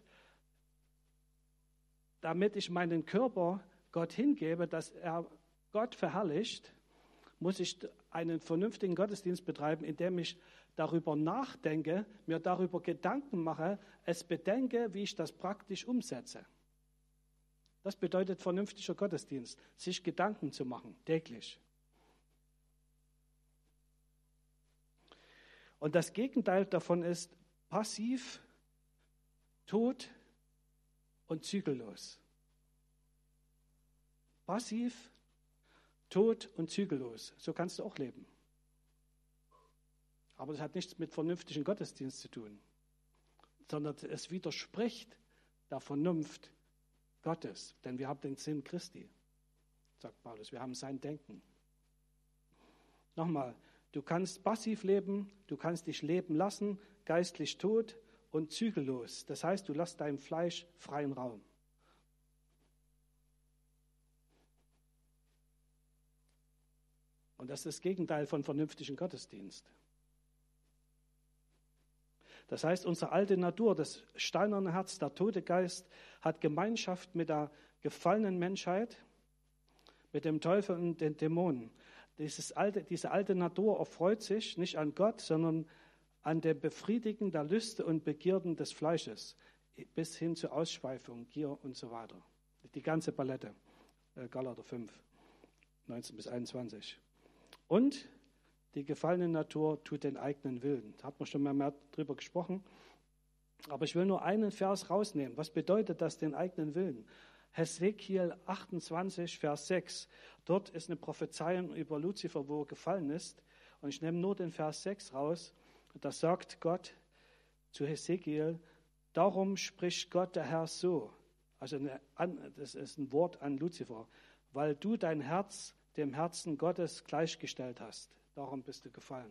Speaker 1: damit ich meinen Körper Gott hingebe, dass er Gott verherrlicht, muss ich einen vernünftigen Gottesdienst betreiben, indem ich darüber nachdenke, mir darüber Gedanken mache, es bedenke, wie ich das praktisch umsetze. Das bedeutet vernünftiger Gottesdienst, sich Gedanken zu machen, täglich. Und das Gegenteil davon ist passiv, tot und zügellos. Passiv, tot und zügellos. So kannst du auch leben. Aber das hat nichts mit vernünftigem Gottesdienst zu tun, sondern es widerspricht der Vernunft Gottes, denn wir haben den Sinn Christi, sagt Paulus, wir haben sein Denken. Nochmal, du kannst passiv leben, du kannst dich leben lassen, geistlich tot und zügellos. Das heißt, du lässt deinem Fleisch freien Raum. Und das ist das Gegenteil von vernünftigem Gottesdienst. Das heißt, unsere alte Natur, das steinerne Herz, der tote Geist, hat Gemeinschaft mit der gefallenen Menschheit, mit dem Teufel und den Dämonen. Diese alte Natur erfreut sich nicht an Gott, sondern an dem Befriedigen der Lüste und Begierden des Fleisches, bis hin zur Ausschweifung, Gier und so weiter. Die ganze Palette, Galater 5, 19 bis 21. Und die gefallene Natur tut den eigenen Willen. Da hat man schon mal mehr drüber gesprochen. Aber ich will nur einen Vers rausnehmen. Was bedeutet das, den eigenen Willen? Hesekiel 28, Vers 6. Dort ist eine Prophezeiung über Luzifer, wo er gefallen ist. Und ich nehme nur den Vers 6 raus. Da sagt Gott zu Hesekiel, darum spricht Gott der Herr so. Also das ist ein Wort an Luzifer. Weil du dein Herz dem Herzen Gottes gleichgestellt hast. Darum bist du gefallen.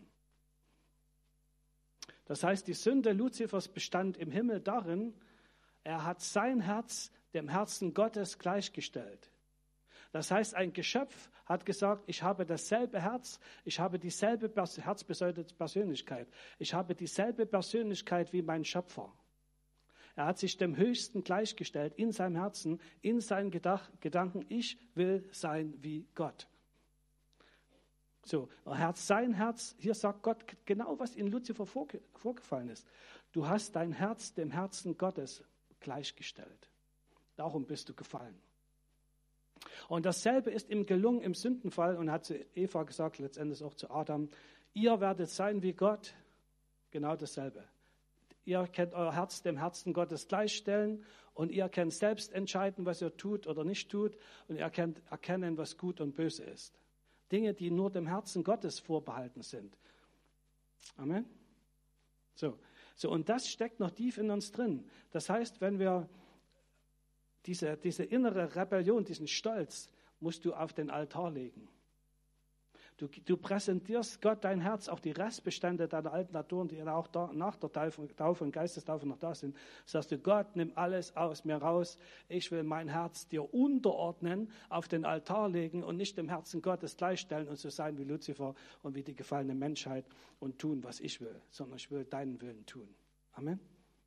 Speaker 1: Das heißt, die Sünde Luzifers bestand im Himmel darin, er hat sein Herz dem Herzen Gottes gleichgestellt. Das heißt, ein Geschöpf hat gesagt, ich habe dasselbe Herz, ich habe dieselbe Herz bedeutet Persönlichkeit, ich habe dieselbe Persönlichkeit wie mein Schöpfer. Er hat sich dem Höchsten gleichgestellt in seinem Herzen, in seinen Gedanken, ich will sein wie Gott. So, er hat sein Herz, hier sagt Gott genau, was in Luzifer vorgefallen ist. Du hast dein Herz dem Herzen Gottes gleichgestellt. Darum bist du gefallen. Und dasselbe ist ihm gelungen im Sündenfall und hat zu Eva gesagt, letztendlich auch zu Adam, ihr werdet sein wie Gott, genau dasselbe. Ihr könnt euer Herz dem Herzen Gottes gleichstellen und ihr könnt selbst entscheiden, was ihr tut oder nicht tut und ihr könnt erkennen, was gut und böse ist. Dinge, die nur dem Herzen Gottes vorbehalten sind. Amen. So, und das steckt noch tief in uns drin. Das heißt, wenn wir diese innere Rebellion, diesen Stolz, musst du auf den Altar legen. Du präsentierst Gott dein Herz, auch die Restbestände deiner alten Naturen, die auch nach der Taufe und Geistestaufe noch da sind. Sagst du, Gott, nimm alles aus mir raus. Ich will mein Herz dir unterordnen, auf den Altar legen und nicht dem Herzen Gottes gleichstellen und so sein wie Luzifer und wie die gefallene Menschheit und tun, was ich will, sondern ich will deinen Willen tun. Amen.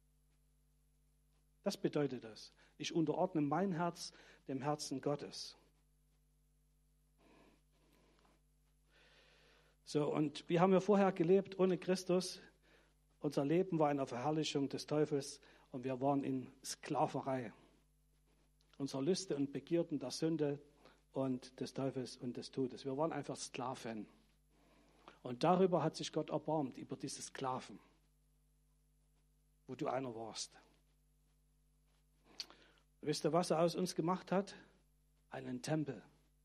Speaker 1: Das bedeutet das. Ich unterordne mein Herz dem Herzen Gottes. So, und wir haben ja vorher gelebt ohne Christus. Unser Leben war eine Verherrlichung des Teufels und wir waren in Sklaverei. Unserer Lüste und Begierden der Sünde und des Teufels und des Todes. Wir waren einfach Sklaven. Und darüber hat sich Gott erbarmt, über diese Sklaven, wo du einer warst. Wisst ihr, was er aus uns gemacht hat? Einen Tempel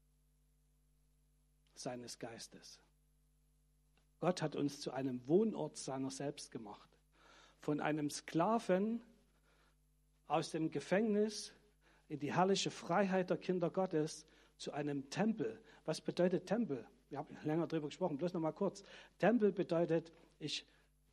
Speaker 1: seines Geistes. Gott hat uns zu einem Wohnort seiner selbst gemacht. Von einem Sklaven aus dem Gefängnis in die herrliche Freiheit der Kinder Gottes zu einem Tempel. Was bedeutet Tempel? Wir haben länger darüber gesprochen, bloß noch mal kurz. Tempel bedeutet, ich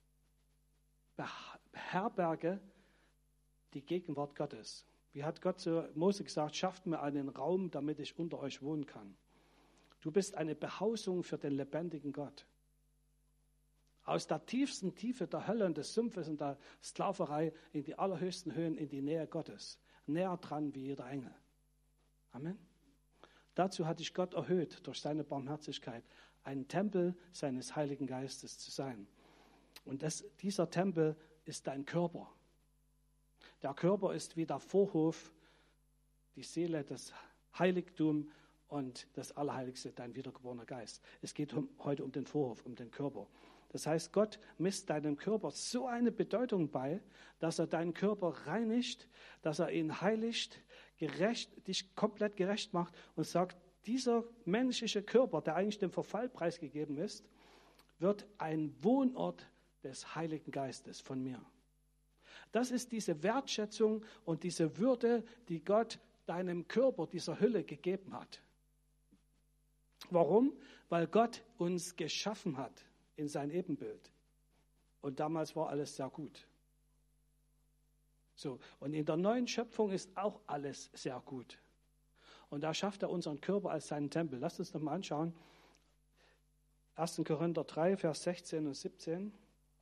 Speaker 1: beherberge die Gegenwart Gottes. Wie hat Gott zu Mose gesagt, schafft mir einen Raum, damit ich unter euch wohnen kann. Du bist eine Behausung für den lebendigen Gott. Aus der tiefsten Tiefe der Hölle und des Sumpfes und der Sklaverei in die allerhöchsten Höhen, in die Nähe Gottes. Näher dran wie jeder Engel. Amen. Dazu hat dich Gott erhöht, durch seine Barmherzigkeit, ein Tempel seines Heiligen Geistes zu sein. Und dieser Tempel ist dein Körper. Der Körper ist wie der Vorhof, die Seele, das Heiligtum und das Allerheiligste, dein wiedergeborener Geist. Es geht heute um den Vorhof, um den Körper. Das heißt, Gott misst deinem Körper so eine Bedeutung bei, dass er deinen Körper reinigt, dass er ihn heiligt, dich komplett gerecht macht und sagt, dieser menschliche Körper, der eigentlich dem Verfall preisgegeben ist, wird ein Wohnort des Heiligen Geistes von mir. Das ist diese Wertschätzung und diese Würde, die Gott deinem Körper, dieser Hülle gegeben hat. Warum? Weil Gott uns geschaffen hat in sein Ebenbild. Und damals war alles sehr gut. So, und in der neuen Schöpfung ist auch alles sehr gut. Und da schafft er unseren Körper als seinen Tempel. Lasst uns noch mal anschauen. 1. Korinther 3, Vers 16 und 17.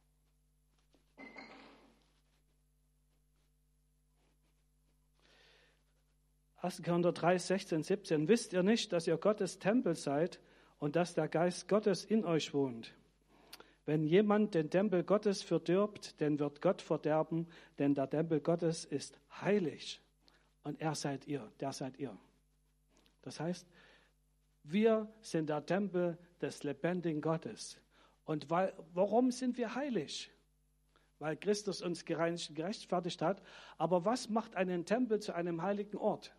Speaker 1: 1. Korinther 3, 16, 17. Wisst ihr nicht, dass ihr Gottes Tempel seid und dass der Geist Gottes in euch wohnt? Wenn jemand den Tempel Gottes verdirbt, dann wird Gott verderben, denn der Tempel Gottes ist heilig. Und der seid ihr. Das heißt, wir sind der Tempel des lebendigen Gottes. Und warum sind wir heilig? weil Christus uns gereinigt und gerechtfertigt hat. Aber was macht einen Tempel zu einem heiligen Ort?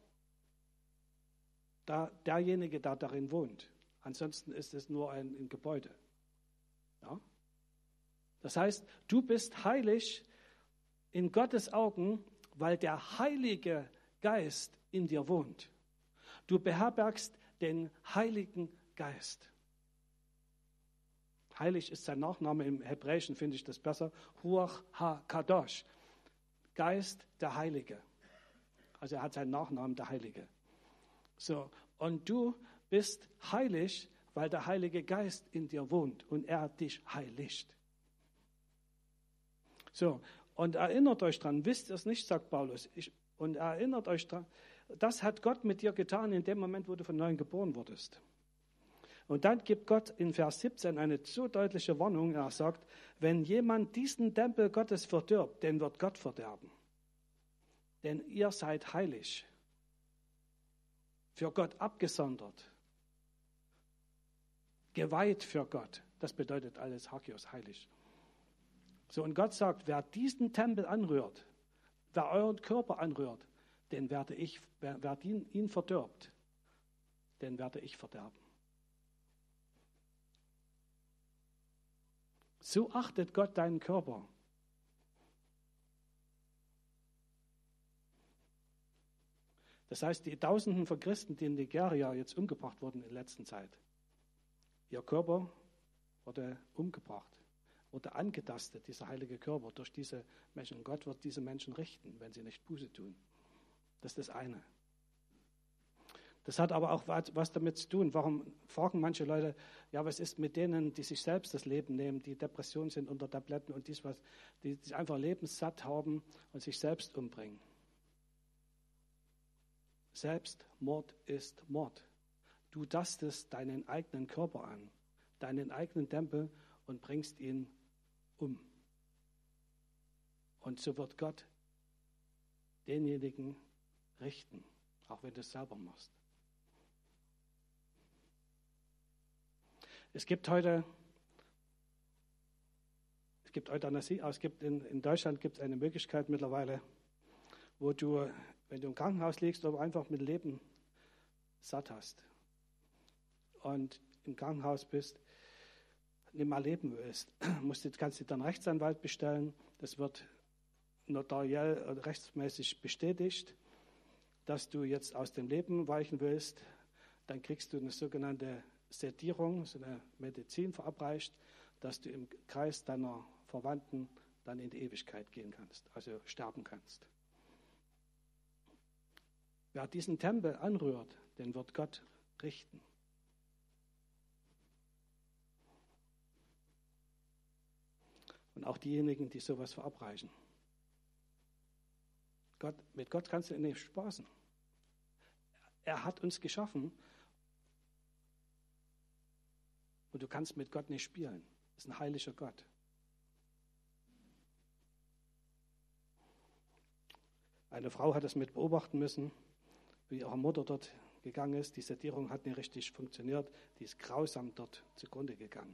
Speaker 1: Derjenige, der darin wohnt. Ansonsten ist es nur ein Gebäude. Ja? Das heißt, du bist heilig in Gottes Augen, weil der Heilige Geist in dir wohnt. Du beherbergst den Heiligen Geist. Heilig ist sein Nachname, im Hebräischen finde ich das besser. Ruach HaKadosh, Geist der Heilige. Also er hat seinen Nachnamen, der Heilige. So, und du bist heilig, weil der Heilige Geist in dir wohnt und er dich heiligt. So, und erinnert euch dran, wisst ihr es nicht, sagt Paulus, und erinnert euch dran, das hat Gott mit dir getan in dem Moment, wo du von neuem geboren wurdest. Und dann gibt Gott in Vers 17 eine so deutliche Warnung. Er sagt, wenn jemand diesen Tempel Gottes verdirbt, den wird Gott verderben. Denn ihr seid heilig, für Gott abgesondert, geweiht für Gott. Das bedeutet alles Hagios, heilig. So, und Gott sagt, wer diesen Tempel anrührt, wer euren Körper anrührt, den werde ich, wer ihn verdirbt, den werde ich verderben. So achtet Gott deinen Körper. Das heißt, die Tausenden von Christen, die in Nigeria jetzt umgebracht wurden in letzter Zeit, ihr Körper wurde umgebracht, wurde angetastet, dieser heilige Körper, durch diese Menschen. Und Gott wird diese Menschen richten, wenn sie nicht Buße tun. Das ist das eine. Das hat aber auch was damit zu tun. Warum fragen manche Leute, ja, was ist mit denen, die sich selbst das Leben nehmen, die Depressionen sind unter Tabletten und die sich einfach lebenssatt haben und sich selbst umbringen? Selbstmord ist Mord. Du tastest deinen eigenen Körper an, deinen eigenen Tempel und bringst ihn um. Und so wird Gott denjenigen richten, auch wenn du es selber machst. Es gibt heute Euthanasie, aber in Deutschland gibt es eine Möglichkeit mittlerweile, wo du, wenn du im Krankenhaus liegst, aber einfach mit Leben satt hast und im Krankenhaus bist, nicht mehr leben willst, kannst du dann einen Rechtsanwalt bestellen. Das wird notariell oder rechtsmäßig bestätigt, dass du jetzt aus dem Leben weichen willst. Dann kriegst du eine sogenannte Sedierung, so eine Medizin verabreicht, dass du im Kreis deiner Verwandten dann in die Ewigkeit gehen kannst, also sterben kannst. Wer diesen Tempel anrührt, den wird Gott richten. Und auch diejenigen, die sowas verabreichen. Mit Gott kannst du nicht spaßen. Er hat uns geschaffen und du kannst mit Gott nicht spielen. Das ist ein heiliger Gott. Eine Frau hat es mit beobachten müssen, wie ihre Mutter dort gegangen ist. Die Sedierung hat nicht richtig funktioniert. Die ist grausam dort zugrunde gegangen.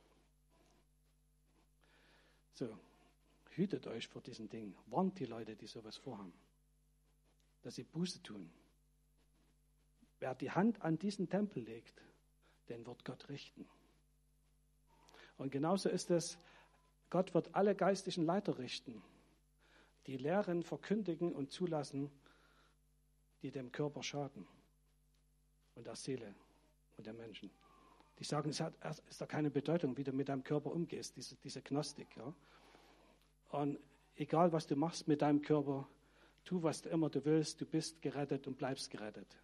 Speaker 1: So, hütet euch vor diesen Dingen. Warnt die Leute, die sowas vorhaben, dass sie Buße tun. Wer die Hand an diesen Tempel legt, den wird Gott richten. Und genauso ist es, Gott wird alle geistlichen Leiter richten, die Lehren verkündigen und zulassen, die dem Körper schaden und der Seele und der Menschen. Die sagen, es ist da keine Bedeutung, wie du mit deinem Körper umgehst, diese Gnostik. Ja? Und egal, was du machst mit deinem Körper, tu, was immer du willst, du bist gerettet und bleibst gerettet.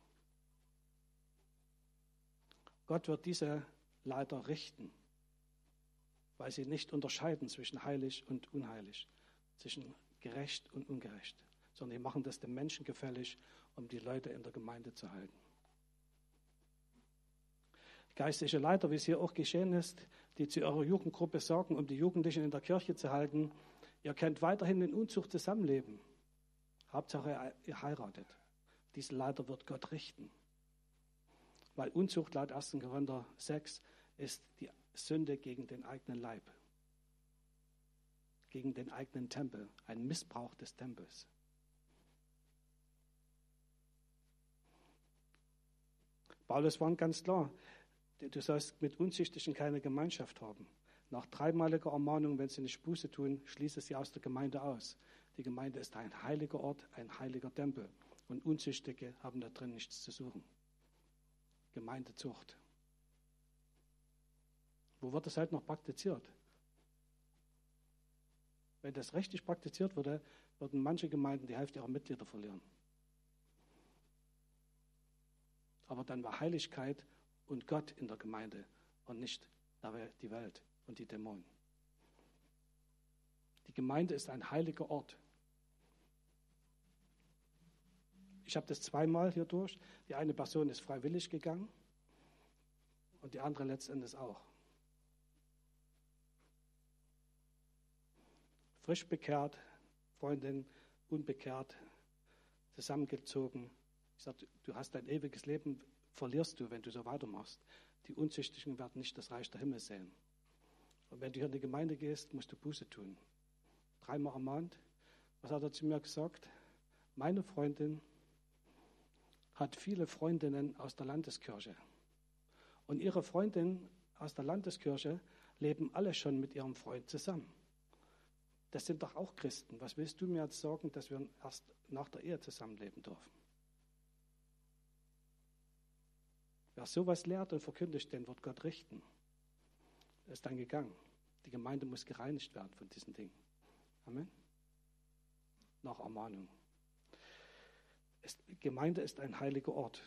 Speaker 1: Gott wird diese Leiter richten, weil sie nicht unterscheiden zwischen heilig und unheilig, zwischen gerecht und ungerecht, sondern die machen das dem Menschen gefällig, um die Leute in der Gemeinde zu halten. Geistliche Leiter, wie es hier auch geschehen ist, die zu ihrer Jugendgruppe sagen, um die Jugendlichen in der Kirche zu halten, ihr könnt weiterhin in Unzucht zusammenleben. Hauptsache, ihr heiratet. Diese Leiter wird Gott richten. Weil Unzucht laut 1. Korinther 6 ist die Sünde gegen den eigenen Leib. gegen den eigenen Tempel, ein Missbrauch des Tempels. Paulus war ganz klar, du sollst mit Unzüchtigen keine Gemeinschaft haben. Nach dreimaliger Ermahnung, wenn sie nicht Buße tun, schließe sie aus der Gemeinde aus. Die Gemeinde ist ein heiliger Ort, ein heiliger Tempel. Und Unzüchtige haben da drin nichts zu suchen. Gemeindezucht. Wo wird das halt noch praktiziert? Wenn das richtig praktiziert würde, würden manche Gemeinden die Hälfte ihrer Mitglieder verlieren. Aber dann war Heiligkeit und Gott in der Gemeinde und nicht die Welt und die Dämonen. Die Gemeinde ist ein heiliger Ort. Ich habe das zweimal hier durch. Die eine Person ist freiwillig gegangen und die andere letztendlich auch. Frisch bekehrt, Freundin, unbekehrt, zusammengezogen. Ich sage, du hast dein ewiges Leben, verlierst du, wenn du so weitermachst. Die Unzüchtigen werden nicht das Reich der Himmel sehen. Und wenn du hier in die Gemeinde gehst, musst du Buße tun. Dreimal ermahnt. Was hat er zu mir gesagt? Meine Freundin hat viele Freundinnen aus der Landeskirche. Und ihre Freundinnen aus der Landeskirche leben alle schon mit ihrem Freund zusammen. Das sind doch auch Christen. Was willst du mir jetzt sagen, dass wir erst nach der Ehe zusammenleben dürfen? Wer sowas lehrt und verkündigt, den wird Gott richten. Er ist dann gegangen. Die Gemeinde muss gereinigt werden von diesen Dingen. Amen. Nach Ermahnung. Gemeinde ist ein heiliger Ort.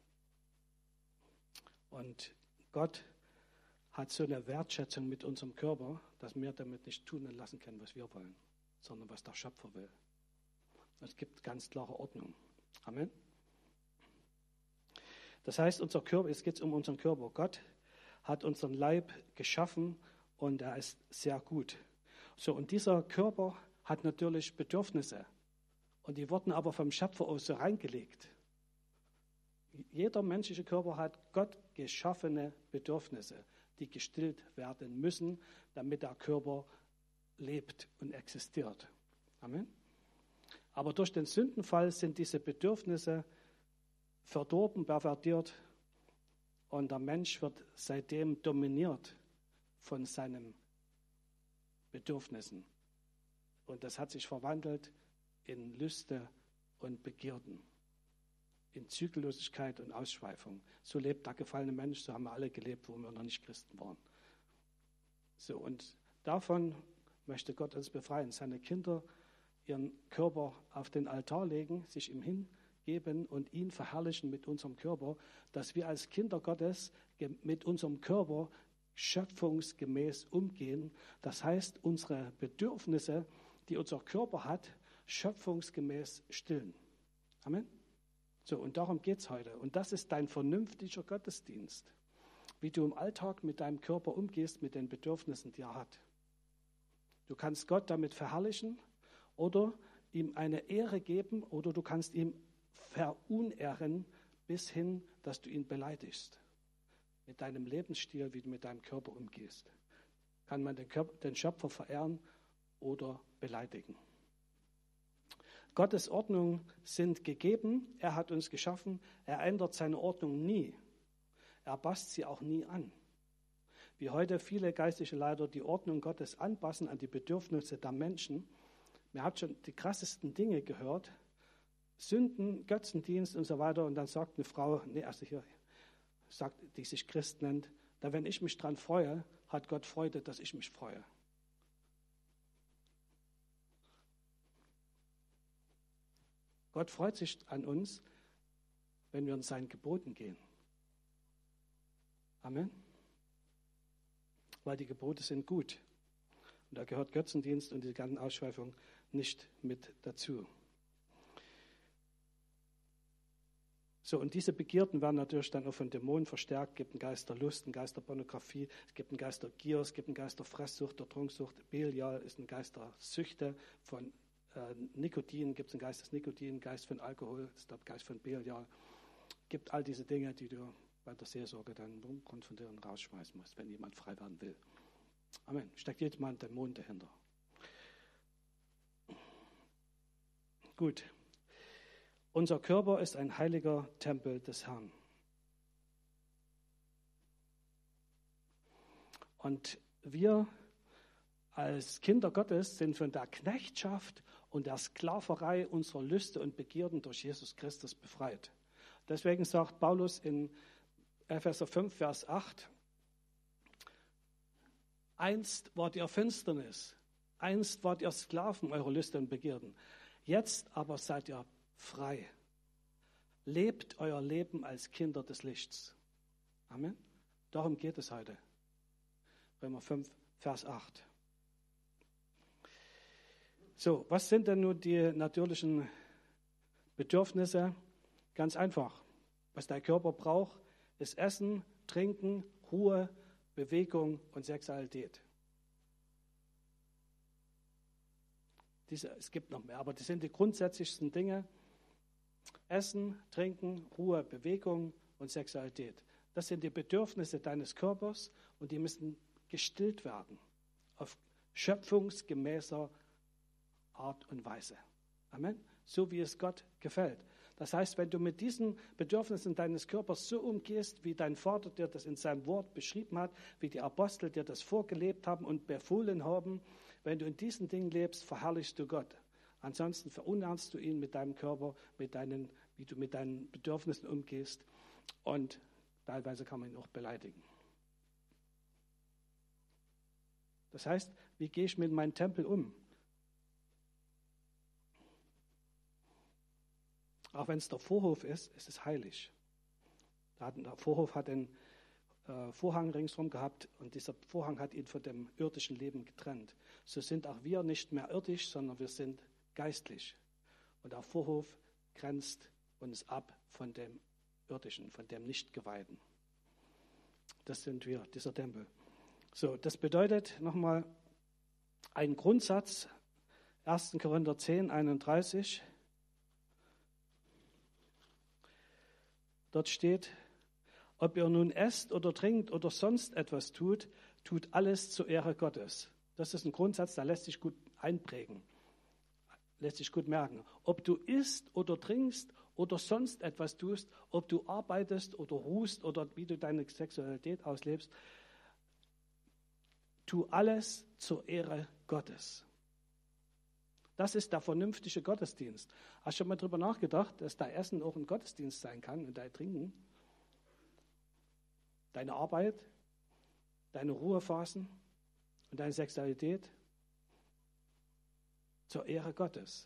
Speaker 1: Und Gott hat so eine Wertschätzung mit unserem Körper, dass wir damit nicht tun und lassen können, was wir wollen, sondern was der Schöpfer will. Es gibt ganz klare Ordnung. Amen. Das heißt, unser Körper, es geht um unseren Körper. Gott hat unseren Leib geschaffen und er ist sehr gut. So, und dieser Körper hat natürlich Bedürfnisse. Und die wurden aber vom Schöpfer aus so reingelegt. Jeder menschliche Körper hat Gott geschaffene Bedürfnisse, die gestillt werden müssen, damit der Körper lebt und existiert. Amen. Aber durch den Sündenfall sind diese Bedürfnisse verdorben, pervertiert und der Mensch wird seitdem dominiert von seinen Bedürfnissen. Und das hat sich verwandelt in Lüste und Begierden, in Zügellosigkeit und Ausschweifung. So lebt der gefallene Mensch, so haben wir alle gelebt, wo wir noch nicht Christen waren. So, und davon möchte Gott uns befreien. Seine Kinder ihren Körper auf den Altar legen, sich ihm hingeben und ihn verherrlichen mit unserem Körper, dass wir als Kinder Gottes mit unserem Körper schöpfungsgemäß umgehen. Das heißt, unsere Bedürfnisse, die unser Körper hat, schöpfungsgemäß stillen. Amen. So, und darum geht es heute. Und das ist dein vernünftiger Gottesdienst, wie du im Alltag mit deinem Körper umgehst, mit den Bedürfnissen, die er hat. Du kannst Gott damit verherrlichen oder ihm eine Ehre geben oder du kannst ihm verunehren bis hin, dass du ihn beleidigst. Mit deinem Lebensstil, wie du mit deinem Körper umgehst. Kann man den Schöpfer verehren oder beleidigen. Gottes Ordnungen sind gegeben. Er hat uns geschaffen. Er ändert seine Ordnung nie. Er passt sie auch nie an. Wie heute viele geistliche Leiter die Ordnung Gottes anpassen an die Bedürfnisse der Menschen. Man hat schon die krassesten Dinge gehört. Sünden, Götzendienst und so weiter. Und dann sagt eine Frau, die sich Christ nennt, da wenn ich mich dran freue, hat Gott Freude, dass ich mich freue. Gott freut sich an uns, wenn wir in seinen Geboten gehen. Amen. Weil die Gebote sind gut. Und da gehört Götzendienst und die ganzen Ausschweifungen nicht mit dazu. So, und diese Begierden werden natürlich dann auch von Dämonen verstärkt. Es gibt einen Geist der Lust, einen Geist der Pornografie, es gibt einen Geist der Gier, es gibt einen Geist der Fresssucht, der Trunksucht. Belial ist ein Geist der Süchte. Von Nikotin gibt es einen Geist des Nikotin, Geist von Alkohol, ist der Geist von Belial. Es gibt all diese Dinge, die du bei der Seelsorge dann konfrontieren und rausschmeißen musst, wenn jemand frei werden will. Amen. Steckt jemand Dämon dahinter. Gut. Unser Körper ist ein heiliger Tempel des Herrn. Und wir als Kinder Gottes sind von der Knechtschaft und der Sklaverei unserer Lüste und Begierden durch Jesus Christus befreit. Deswegen sagt Paulus in Epheser 5, Vers 8, einst wart ihr Finsternis, einst wart ihr Sklaven eurer Lüste und Begierden, jetzt aber seid ihr frei. Lebt euer Leben als Kinder des Lichts. Amen. Darum geht es heute. Römer 5, Vers 8. So, was sind denn nun die natürlichen Bedürfnisse? Ganz einfach. Was dein Körper braucht, ist Essen, Trinken, Ruhe, Bewegung und Sexualität. Es gibt noch mehr, aber das sind die grundsätzlichsten Dinge. Essen, Trinken, Ruhe, Bewegung und Sexualität. Das sind die Bedürfnisse deines Körpers und die müssen gestillt werden. Auf schöpfungsgemäßer Art und Weise. Amen. So wie es Gott gefällt. Das heißt, wenn du mit diesen Bedürfnissen deines Körpers so umgehst, wie dein Vater dir das in seinem Wort beschrieben hat, wie die Apostel dir das vorgelebt haben und befohlen haben, wenn du in diesen Dingen lebst, verherrlichst du Gott. Ansonsten verunehrst du ihn mit deinem Körper, wie du mit deinen Bedürfnissen umgehst und teilweise kann man ihn auch beleidigen. Das heißt, wie gehe ich mit meinem Tempel um? Auch wenn es der Vorhof ist, ist es heilig. Der Vorhof hat einen Vorhang ringsherum gehabt und dieser Vorhang hat ihn von dem irdischen Leben getrennt. So sind auch wir nicht mehr irdisch, sondern wir sind geistlich. Und der Vorhof grenzt uns ab von dem irdischen, von dem Nicht-Geweihten. Das sind wir, dieser Tempel. So, das bedeutet nochmal ein Grundsatz, 1. Korinther 10, 31. Dort steht, ob ihr nun esst oder trinkt oder sonst etwas tut, tut alles zur Ehre Gottes. Das ist ein Grundsatz, der lässt sich gut einprägen, lässt sich gut merken. Ob du isst oder trinkst oder sonst etwas tust, ob du arbeitest oder ruhst oder wie du deine Sexualität auslebst, tu alles zur Ehre Gottes. Das ist der vernünftige Gottesdienst. Hast du schon mal darüber nachgedacht, dass dein Essen auch ein Gottesdienst sein kann und dein Trinken? Deine Arbeit, deine Ruhephasen und deine Sexualität zur Ehre Gottes.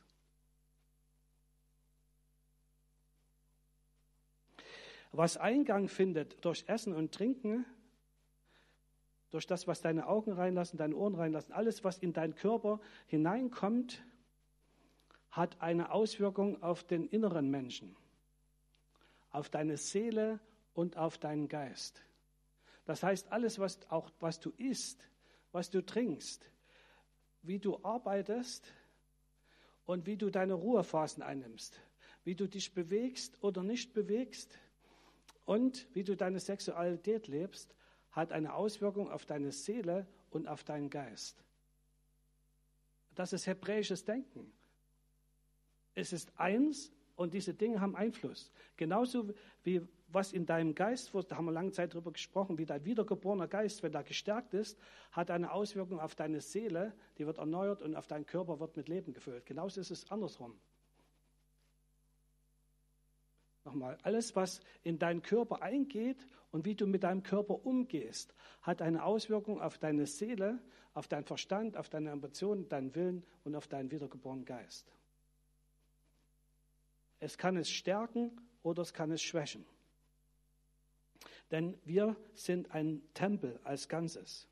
Speaker 1: Was Eingang findet durch Essen und Trinken, durch das, was deine Augen reinlassen, deine Ohren reinlassen, alles, was in deinen Körper hineinkommt, hat eine Auswirkung auf den inneren Menschen, auf deine Seele und auf deinen Geist. Das heißt, alles, was du isst, was du trinkst, wie du arbeitest und wie du deine Ruhephasen einnimmst, wie du dich bewegst oder nicht bewegst und wie du deine Sexualität lebst, hat eine Auswirkung auf deine Seele und auf deinen Geist. Das ist hebräisches Denken. Es ist eins und diese Dinge haben Einfluss. Genauso wie was in deinem Geist, da haben wir lange Zeit darüber gesprochen, wie dein wiedergeborener Geist, wenn er gestärkt ist, hat eine Auswirkung auf deine Seele, die wird erneuert und auf deinen Körper wird mit Leben gefüllt. Genauso ist es andersrum. Nochmal, alles, was in deinen Körper eingeht und wie du mit deinem Körper umgehst, hat eine Auswirkung auf deine Seele, auf deinen Verstand, auf deine Ambitionen, deinen Willen und auf deinen wiedergeborenen Geist. Es kann es stärken oder es kann es schwächen. Denn wir sind ein Tempel als Ganzes.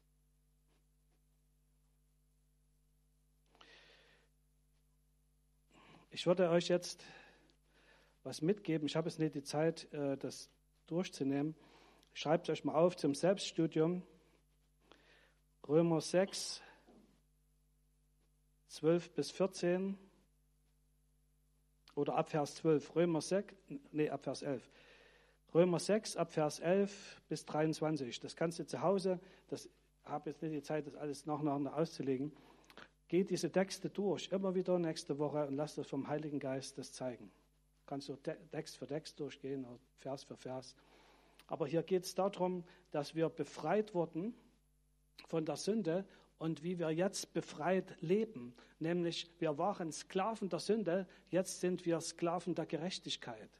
Speaker 1: Ich würde euch jetzt was mitgeben. Ich habe jetzt nicht die Zeit, das durchzunehmen. Schreibt es euch mal auf zum Selbststudium. Römer 6, 12 bis 14. Oder ab Vers 12, ab Vers 11. Römer 6, ab Vers 11 bis 23. Das kannst du zu Hause, das habe jetzt nicht die Zeit, das alles nacheinander auszulegen. Geh diese Texte durch, immer wieder nächste Woche und lass das vom Heiligen Geist das zeigen. Kannst du Text für Text durchgehen, Vers für Vers. Aber hier geht es darum, dass wir befreit wurden von der Sünde und wie wir jetzt befreit leben. Nämlich, wir waren Sklaven der Sünde, jetzt sind wir Sklaven der Gerechtigkeit.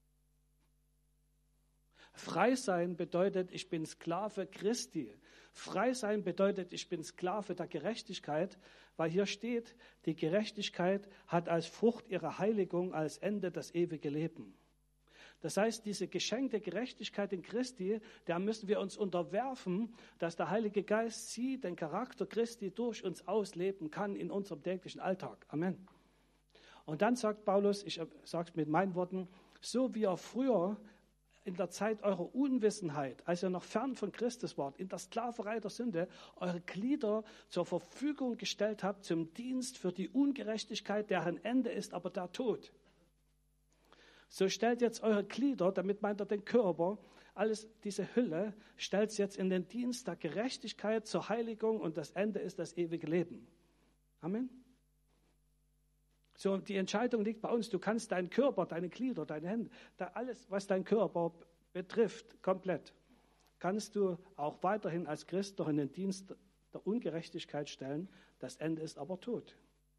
Speaker 1: Frei sein bedeutet, ich bin Sklave Christi. Frei sein bedeutet, ich bin Sklave der Gerechtigkeit, weil hier steht, die Gerechtigkeit hat als Frucht ihrer Heiligung, als Ende das ewige Leben. Das heißt, diese geschenkte Gerechtigkeit in Christi, der müssen wir uns unterwerfen, dass der Heilige Geist sie, den Charakter Christi, durch uns ausleben kann in unserem täglichen Alltag. Amen. Und dann sagt Paulus, ich sage es mit meinen Worten, so wie ihr früher in der Zeit eurer Unwissenheit, als ihr noch fern von Christus wart, in der Sklaverei der Sünde, eure Glieder zur Verfügung gestellt habt zum Dienst für die Ungerechtigkeit, deren Ende ist aber der Tod. So stellt jetzt eure Glieder, damit meint er den Körper, alles diese Hülle, stellt es jetzt in den Dienst der Gerechtigkeit zur Heiligung und das Ende ist das ewige Leben. Amen. So, die Entscheidung liegt bei uns. Du kannst deinen Körper, deine Glieder, deine Hände, alles, was dein Körper betrifft, komplett, kannst du auch weiterhin als Christ noch in den Dienst der Ungerechtigkeit stellen. Das Ende ist aber Tod.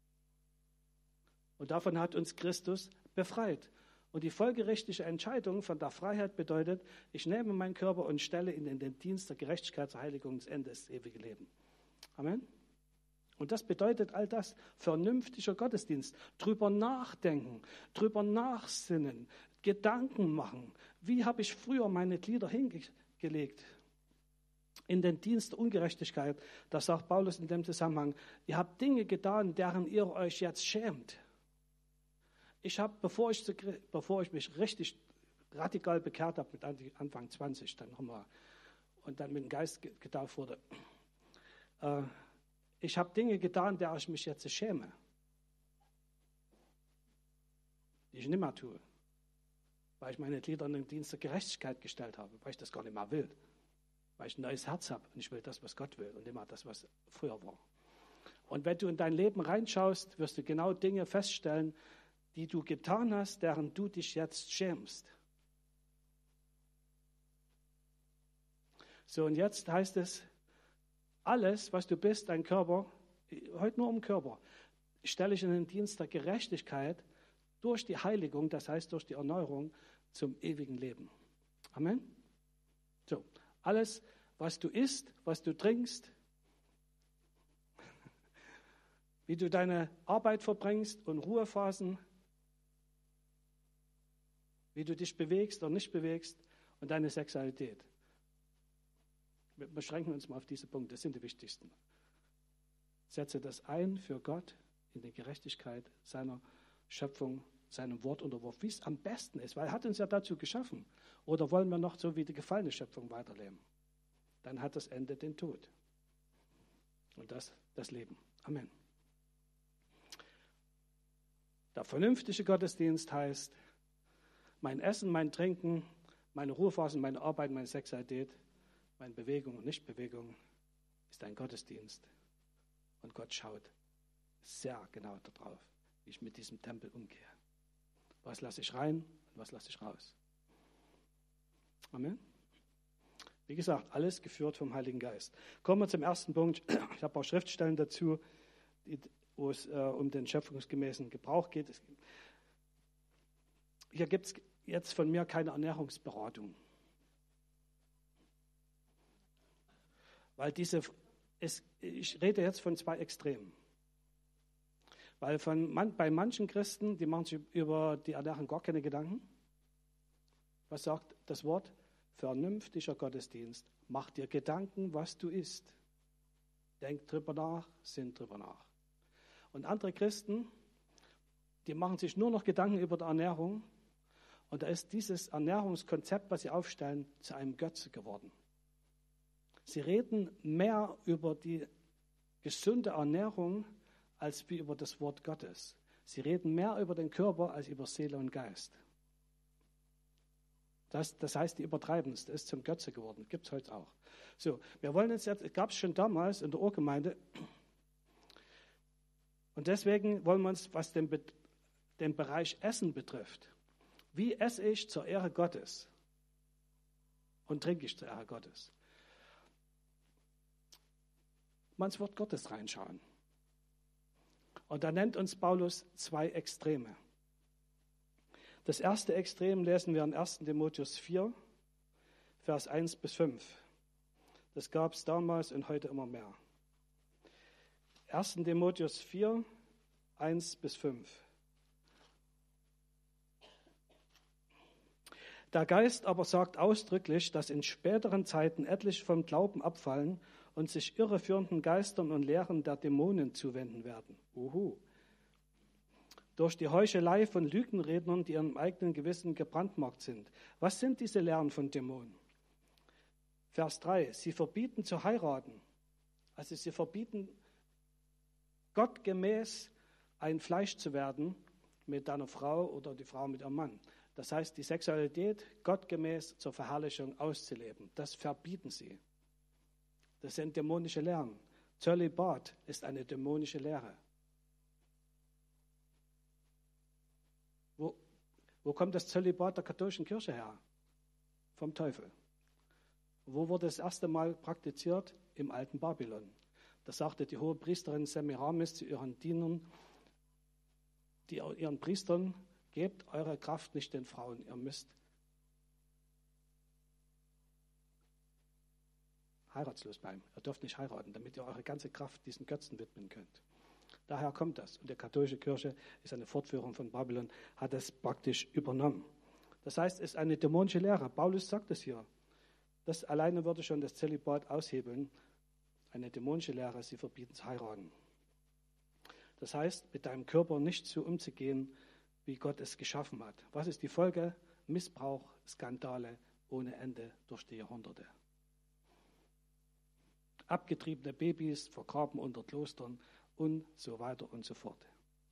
Speaker 1: Und davon hat uns Christus befreit. Und die folgerichtige Entscheidung von der Freiheit bedeutet, ich nehme meinen Körper und stelle ihn in den Dienst der Gerechtigkeit zur Heiligung des Endes, das ewige Leben. Amen. Und das bedeutet all das, vernünftiger Gottesdienst, drüber nachdenken, drüber nachsinnen, Gedanken machen. Wie habe ich früher meine Glieder hingelegt? In den Dienst der Ungerechtigkeit, das sagt Paulus in dem Zusammenhang, ihr habt Dinge getan, deren ihr euch jetzt schämt. Ich habe, bevor ich mich richtig radikal bekehrt habe, mit Anfang 20, dann nochmal, und dann mit dem Geist getauft wurde, ich habe Dinge getan, der ich mich jetzt schäme, die ich nicht mehr tue, weil ich meine Glieder in den Dienst der Gerechtigkeit gestellt habe, weil ich das gar nicht mehr will, weil ich ein neues Herz habe und ich will das, was Gott will und nicht mehr das, was früher war. Und wenn du in dein Leben reinschaust, wirst du genau Dinge feststellen, die du getan hast, deren du dich jetzt schämst. So, und jetzt heißt es, alles, was du bist, dein Körper, heute nur um Körper, stelle ich in den Dienst der Gerechtigkeit durch die Heiligung, das heißt durch die Erneuerung, zum ewigen Leben. Amen. So, alles, was du isst, was du trinkst, wie du deine Arbeit verbringst und Ruhephasen, wie du dich bewegst oder nicht bewegst und deine Sexualität. Wir beschränken uns mal auf diese Punkte, das sind die wichtigsten. Setze das ein für Gott in die Gerechtigkeit seiner Schöpfung, seinem Wort unterworfen, wie es am besten ist, weil er hat uns ja dazu geschaffen. Oder wollen wir noch so wie die gefallene Schöpfung weiterleben? Dann hat das Ende den Tod und das Leben. Amen. Der vernünftige Gottesdienst heißt, mein Essen, mein Trinken, meine Ruhephasen, meine Arbeit, meine Sexualität, meine Bewegung und Nichtbewegung ist ein Gottesdienst. Und Gott schaut sehr genau darauf, wie ich mit diesem Tempel umgehe. Was lasse ich rein und was lasse ich raus? Amen. Wie gesagt, alles geführt vom Heiligen Geist. Kommen wir zum ersten Punkt. Ich habe auch Schriftstellen dazu, wo es um den schöpfungsgemäßen Gebrauch geht. Hier gibt es jetzt von mir keine Ernährungsberatung. Weil ich rede jetzt von zwei Extremen. Weil bei manchen Christen, die machen sich über die Ernährung gar keine Gedanken. Was sagt das Wort? Vernünftiger Gottesdienst. Mach dir Gedanken, was du isst. Denk drüber nach, sinn drüber nach. Und andere Christen, die machen sich nur noch Gedanken über die Ernährung. Und da ist dieses Ernährungskonzept, was sie aufstellen, zu einem Götze geworden. Sie reden mehr über die gesunde Ernährung als wie über das Wort Gottes. Sie reden mehr über den Körper als über Seele und Geist. Das heißt, die übertreiben es. Das ist zum Götze geworden. Gibt es heute auch. So, wir wollen jetzt gab es schon damals in der Urgemeinde, Und deswegen wollen wir uns, was den Bereich Essen betrifft, wie esse ich zur Ehre Gottes und trinke ich zur Ehre Gottes, mal ins Wort Gottes reinschauen. Und da nennt uns Paulus 2 Extreme. Das erste Extrem lesen wir in 1. Timotheus 4, Vers 1 bis 5. Das gab es damals und heute immer mehr. 1. Timotheus 4, 1 bis 5. Der Geist aber sagt ausdrücklich, dass in späteren Zeiten etliche vom Glauben abfallen und sich irreführenden Geistern und Lehren der Dämonen zuwenden werden. Durch die Heuchelei von Lügenrednern, die ihrem eigenen Gewissen gebrandmarkt sind. Was sind diese Lehren von Dämonen? Vers 3, sie verbieten zu heiraten. Also sie verbieten, gottgemäß ein Fleisch zu werden mit deiner Frau oder die Frau mit ihrem Mann. Das heißt, die Sexualität gottgemäß zur Verherrlichung auszuleben. Das verbieten sie. Das sind dämonische Lehren. Zölibat ist eine dämonische Lehre. Wo kommt das Zölibat der katholischen Kirche her? Vom Teufel. Wo wurde das erste Mal praktiziert? Im alten Babylon. Da sagte die hohe Priesterin Semiramis zu ihren Dienern, ihren Priestern, gebt eure Kraft nicht den Frauen, ihr müsst heiratslos bleiben. Ihr dürft nicht heiraten, damit ihr eure ganze Kraft diesen Götzen widmen könnt. Daher kommt das. Und die katholische Kirche ist eine Fortführung von Babylon, hat es praktisch übernommen. Das heißt, es ist eine dämonische Lehre. Paulus sagt es hier. Das alleine würde schon das Zölibat aushebeln. Eine dämonische Lehre, sie verbieten zu heiraten. Das heißt, mit deinem Körper nicht so umzugehen, wie Gott es geschaffen hat. Was ist die Folge? Missbrauch, Skandale ohne Ende durch die Jahrhunderte. Abgetriebene Babys vergraben unter Klostern und so weiter und so fort.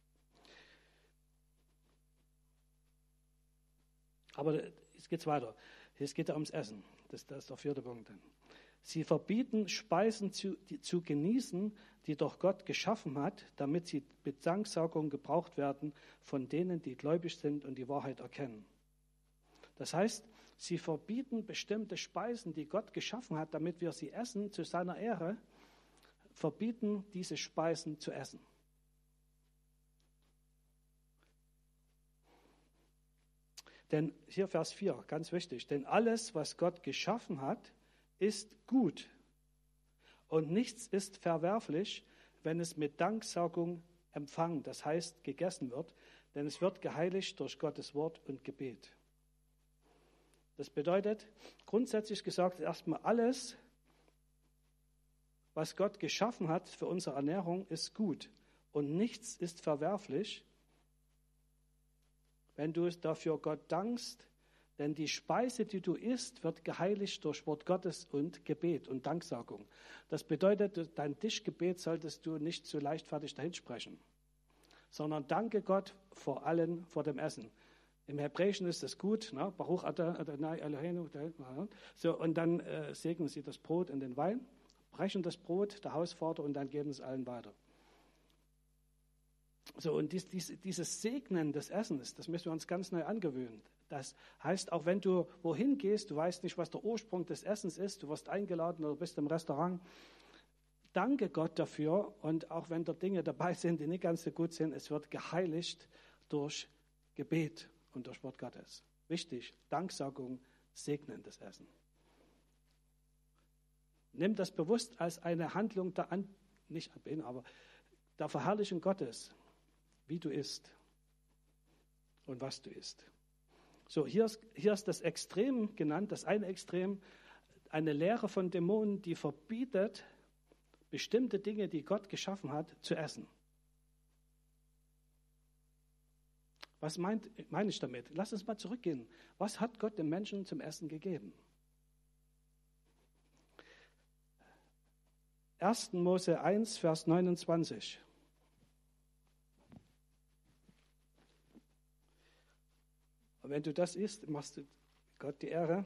Speaker 1: Aber jetzt geht es weiter. Es geht ja ums Essen. Das ist der 4. Punkt dann. Sie verbieten, Speisen zu genießen, die doch Gott geschaffen hat, damit sie mit Danksagung gebraucht werden von denen, die gläubig sind und die Wahrheit erkennen. Das heißt, sie verbieten bestimmte Speisen, die Gott geschaffen hat, damit wir sie essen, zu seiner Ehre, verbieten, diese Speisen zu essen. Denn hier Vers 4, ganz wichtig, denn alles, was Gott geschaffen hat, ist gut und nichts ist verwerflich, wenn es mit Danksagung empfangen, das heißt gegessen wird, denn es wird geheiligt durch Gottes Wort und Gebet. Das bedeutet, grundsätzlich gesagt, erstmal alles, was Gott geschaffen hat für unsere Ernährung, ist gut und nichts ist verwerflich, wenn du dafür Gott dankst, denn die Speise, die du isst, wird geheiligt durch Wort Gottes und Gebet und Danksagung. Das bedeutet, dein Tischgebet solltest du nicht so leichtfertig dahinsprechen, sondern danke Gott vor allem vor dem Essen. Im Hebräischen ist es gut, ne? Baruch Adonai Eloheinu. So, und dann segnen sie das Brot und den Wein, brechen das Brot, der Hausvater, und dann geben es allen weiter. So, und dieses Segnen des Essens, das müssen wir uns ganz neu angewöhnen. Das heißt, auch wenn du wohin gehst, du weißt nicht, was der Ursprung des Essens ist, du wirst eingeladen oder bist im Restaurant, danke Gott dafür, und auch wenn da Dinge dabei sind, die nicht ganz so gut sind, es wird geheiligt durch Gebet und durch Wort Gottes. Wichtig, Danksagung, segnen das Essen. Nimm das bewusst als eine Handlung der Verherrlichung Gottes, wie du isst und was du isst. So, hier ist das Extrem genannt, das eine Extrem, eine Lehre von Dämonen, die verbietet, bestimmte Dinge, die Gott geschaffen hat, zu essen. Was meine ich damit? Lass uns mal zurückgehen. Was hat Gott dem Menschen zum Essen gegeben? 1. Mose 1, Vers 29. Und wenn du das isst, machst du Gott die Ehre.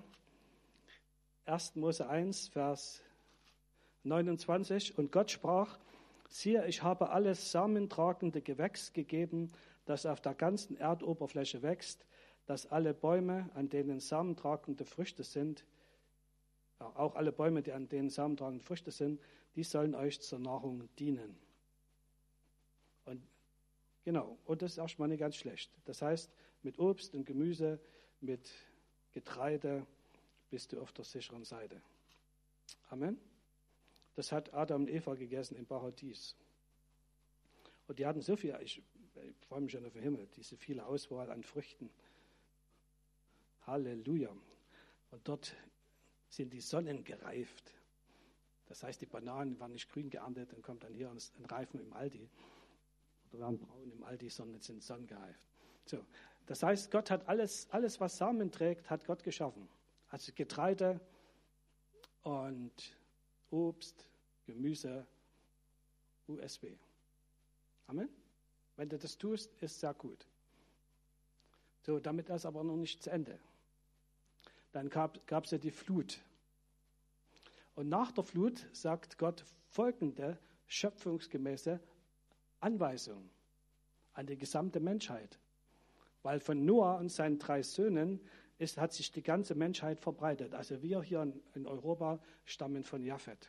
Speaker 1: 1. Mose 1, Vers 29. Und Gott sprach, Siehe, ich habe alles samentragende Gewächs gegeben, das auf der ganzen Erdoberfläche wächst, dass alle Bäume, an denen samentragende Früchte sind, auch alle Bäume, die an denen samentragende Früchte sind, die sollen euch zur Nahrung dienen. Und genau, und das ist erstmal nicht ganz schlecht. Das heißt, mit Obst und Gemüse, mit Getreide bist du auf der sicheren Seite. Amen. Das hat Adam und Eva gegessen im Paradies. Und die hatten so viel, ich freue mich schon auf den Himmel, diese viele Auswahl an Früchten. Halleluja. Und dort sind die Sonnen gereift. Das heißt, die Bananen waren nicht grün geerntet und kommt dann hier ein Reifen im Aldi. Oder werden braun im Aldi, sondern sind sonnengereift. So, das heißt, Gott hat alles, was Samen trägt, hat Gott geschaffen. Also Getreide und Obst, Gemüse, USB. Amen. Wenn du das tust, ist sehr gut. So, damit ist aber noch nicht zu Ende. Dann gab es ja die Flut. Und nach der Flut sagt Gott folgende schöpfungsgemäße Anweisung an die gesamte Menschheit. Weil von Noah und seinen 3 Söhnen hat sich die ganze Menschheit verbreitet. Also wir hier in Europa stammen von Japhet.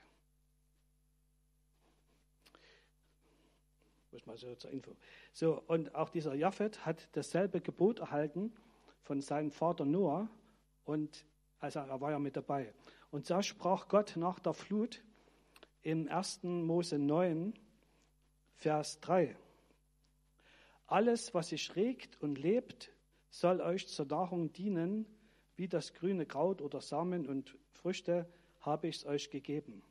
Speaker 1: Muss mal so zur Info. So, und auch dieser Japhet hat dasselbe Gebot erhalten von seinem Vater Noah. Und also er war ja mit dabei. Und so sprach Gott nach der Flut im 1. Mose 9, Vers 3. Alles, was sich regt und lebt, soll euch zur Nahrung dienen, wie das grüne Kraut oder Samen und Früchte habe ich es euch gegeben.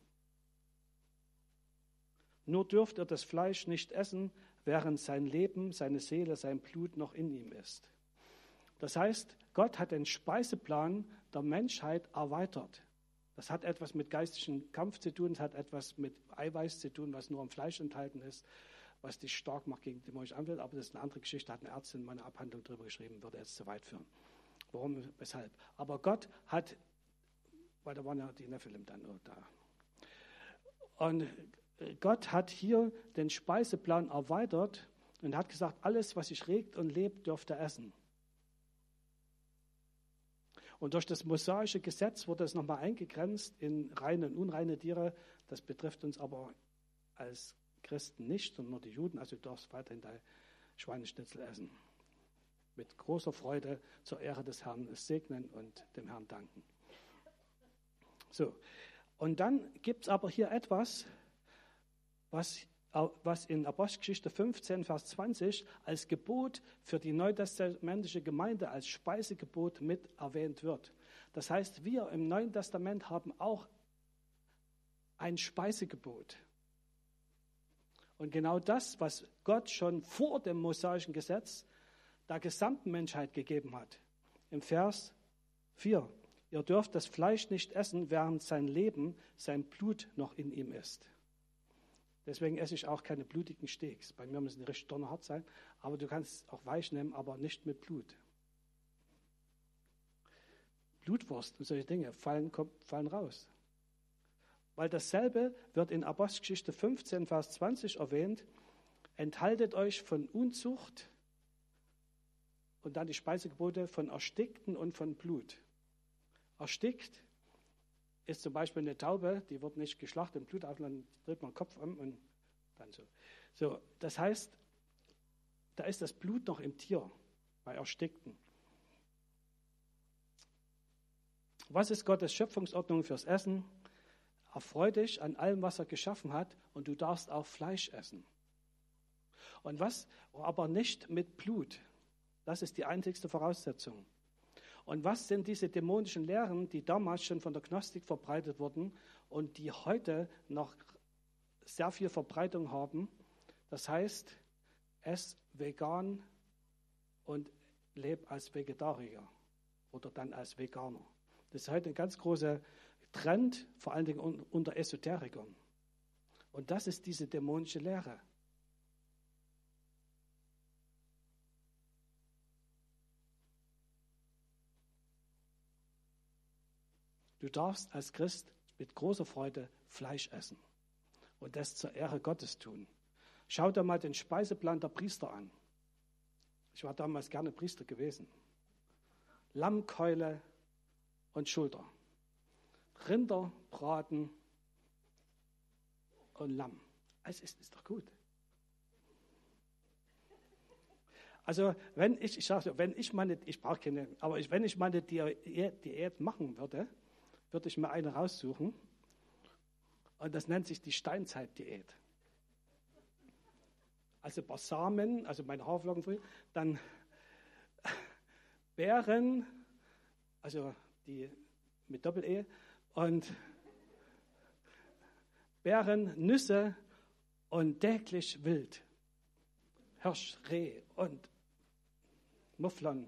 Speaker 1: Nur dürft ihr das Fleisch nicht essen, während sein Leben, seine Seele, sein Blut noch in ihm ist. Das heißt, Gott hat den Speiseplan der Menschheit erweitert. Das hat etwas mit geistigem Kampf zu tun, es hat etwas mit Eiweiß zu tun, was nur im Fleisch enthalten ist, was dich stark macht gegen dämonische Anwälte. Aber das ist eine andere Geschichte, hat eine Ärztin mal eine Abhandlung darüber geschrieben, würde jetzt zu weit führen. Warum, weshalb? Aber Gott hat, weil da waren ja die Nephilim dann da. Und Gott hat hier den Speiseplan erweitert und hat gesagt, alles, was sich regt und lebt, dürft ihr essen. Und durch das mosaische Gesetz wurde es nochmal eingegrenzt in reine und unreine Tiere. Das betrifft uns aber als Christen nicht, sondern nur die Juden. Also du darfst weiterhin dein Schweineschnitzel essen. Mit großer Freude zur Ehre des Herrn es segnen und dem Herrn danken. So, und dann gibt es aber hier etwas, was in Apostelgeschichte 15, Vers 20 als Gebot für die neutestamentliche Gemeinde, als Speisegebot mit erwähnt wird. Das heißt, wir im Neuen Testament haben auch ein Speisegebot. Und genau das, was Gott schon vor dem mosaischen Gesetz der gesamten Menschheit gegeben hat. Im Vers 4. Ihr dürft das Fleisch nicht essen, während sein Leben, sein Blut noch in ihm ist. Deswegen esse ich auch keine blutigen Steaks. Bei mir müssen die richtig donnerhart sein, aber du kannst auch weich nehmen, aber nicht mit Blut. Blutwurst und solche Dinge fallen raus. Weil dasselbe wird in Apostelgeschichte 15, Vers 20 erwähnt. Enthaltet euch von Unzucht und dann die Speisegebote von Erstickten und von Blut. Erstickt ist zum Beispiel eine Taube, die wird nicht geschlachtet, im Blut auf, dann dreht man den Kopf um und dann so. So, das heißt, da ist das Blut noch im Tier, bei Erstickten. Was ist Gottes Schöpfungsordnung fürs Essen? Erfreu dich an allem, was er geschaffen hat, und du darfst auch Fleisch essen. Und was? Aber nicht mit Blut. Das ist die einzigste Voraussetzung. Und was sind diese dämonischen Lehren, die damals schon von der Gnostik verbreitet wurden und die heute noch sehr viel Verbreitung haben? Das heißt, ess vegan und leb als Vegetarier oder dann als Veganer. Das ist heute ein ganz großer Trend, vor allen Dingen unter Esoterikern. Und das ist diese dämonische Lehre. Du darfst als Christ mit großer Freude Fleisch essen. und das zur Ehre Gottes tun. Schau dir mal den Speiseplan der Priester an. Ich war damals gerne Priester gewesen. Lammkeule und Schulter. Rinderbraten und Lamm. Es ist doch gut. Also wenn ich brauche keine, aber wenn ich meine Diät machen würde, würde ich mir eine raussuchen. Und das nennt sich die Steinzeit-Diät. Also ein paar Samen, also meine Haferflocken früh, dann Beeren, also die mit Doppel-E, und Beeren, Nüsse und täglich Wild. Hirsch, Reh und Mufflon.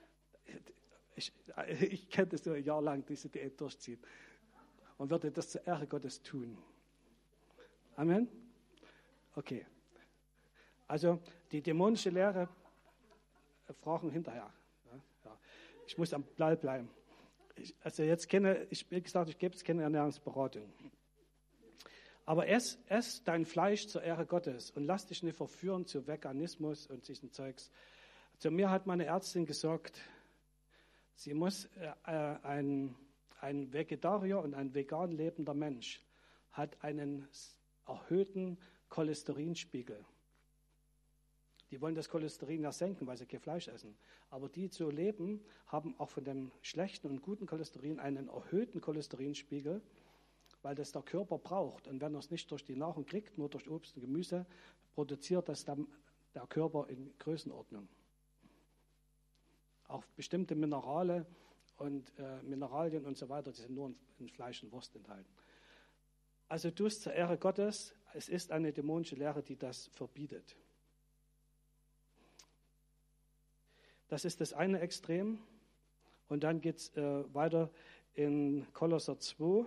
Speaker 1: Ich könnte so ein Jahr lang diese Diät durchziehen und würde das zur Ehre Gottes tun. Amen? Okay. Also die dämonische Lehre, Fragen hinterher. Ja. Ich muss am Ball bleiben. Wie gesagt, ich gebe jetzt keine Ernährungsberatung. Aber ess dein Fleisch zur Ehre Gottes und lass dich nicht verführen zu Veganismus und diesem Zeugs. Zu mir hat meine Ärztin gesagt, sie muss ein Vegetarier und ein vegan lebender Mensch hat einen erhöhten Cholesterinspiegel. Die wollen das Cholesterin ja senken, weil sie kein Fleisch essen. Aber die, die so leben, haben auch von dem schlechten und guten Cholesterin einen erhöhten Cholesterinspiegel, weil das der Körper braucht. Und wenn er es nicht durch die Nahrung kriegt, nur durch Obst und Gemüse, produziert das dann der Körper in Größenordnung. Auch bestimmte Mineralien und so weiter, die sind nur in Fleisch und Wurst enthalten. Also tu es zur Ehre Gottes. Es ist eine dämonische Lehre, die das verbietet. Das ist das eine Extrem. Und dann geht es weiter in Kolosser 2,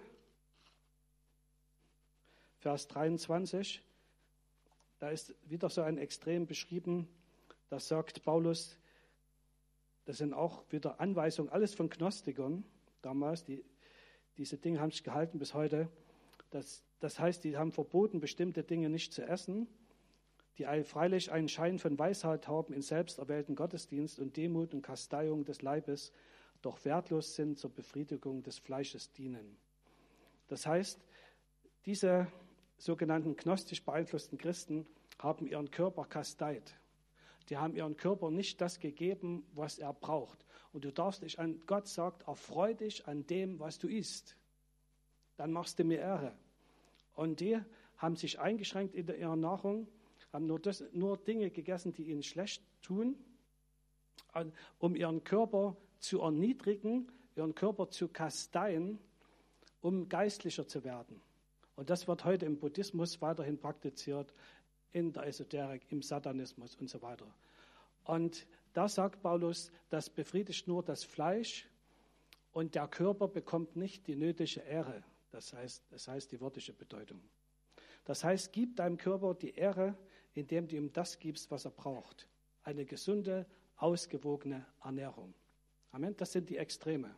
Speaker 1: Vers 23. Da ist wieder so ein Extrem beschrieben. Da sagt Paulus, das sind auch wieder Anweisungen, alles von Gnostikern damals. Diese Dinge haben sich gehalten bis heute. Das heißt, die haben verboten, bestimmte Dinge nicht zu essen, die freilich einen Schein von Weisheit haben in selbsterwählten Gottesdienst und Demut und Kasteiung des Leibes, doch wertlos sind zur Befriedigung des Fleisches dienen. Das heißt, diese sogenannten gnostisch beeinflussten Christen haben ihren Körper kasteit. Die haben ihren Körper nicht das gegeben, was er braucht. Und du darfst dich an, Gott sagt, erfreu dich an dem, was du isst. Dann machst du mir Ehre. Und die haben sich eingeschränkt in ihrer Nahrung, haben nur Dinge gegessen, die ihnen schlecht tun, um ihren Körper zu erniedrigen, ihren Körper zu kasteien, um geistlicher zu werden. Und das wird heute im Buddhismus weiterhin praktiziert, in der Esoterik, im Satanismus und so weiter. Und da sagt Paulus, das befriedigt nur das Fleisch und der Körper bekommt nicht die nötige Ehre. Das heißt die wörtliche Bedeutung. Das heißt, gib deinem Körper die Ehre, indem du ihm das gibst, was er braucht. Eine gesunde, ausgewogene Ernährung. Amen. Das sind die Extreme.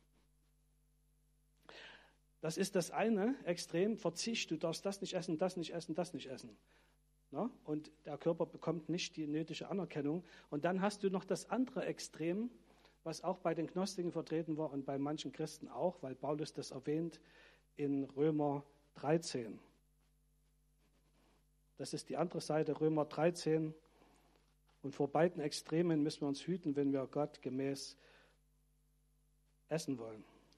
Speaker 1: Das ist das eine Extrem, Verzicht. Du darfst das nicht essen, das nicht essen, das nicht essen. Na? Und der Körper bekommt nicht die nötige Anerkennung. Und dann hast du noch das andere Extrem, was auch bei den Gnostikern vertreten war und bei manchen Christen auch, weil Paulus das erwähnt in Römer 13. Das ist die andere Seite, Römer 13. Und vor beiden Extremen müssen wir uns hüten, wenn wir Gott gemäß essen wollen.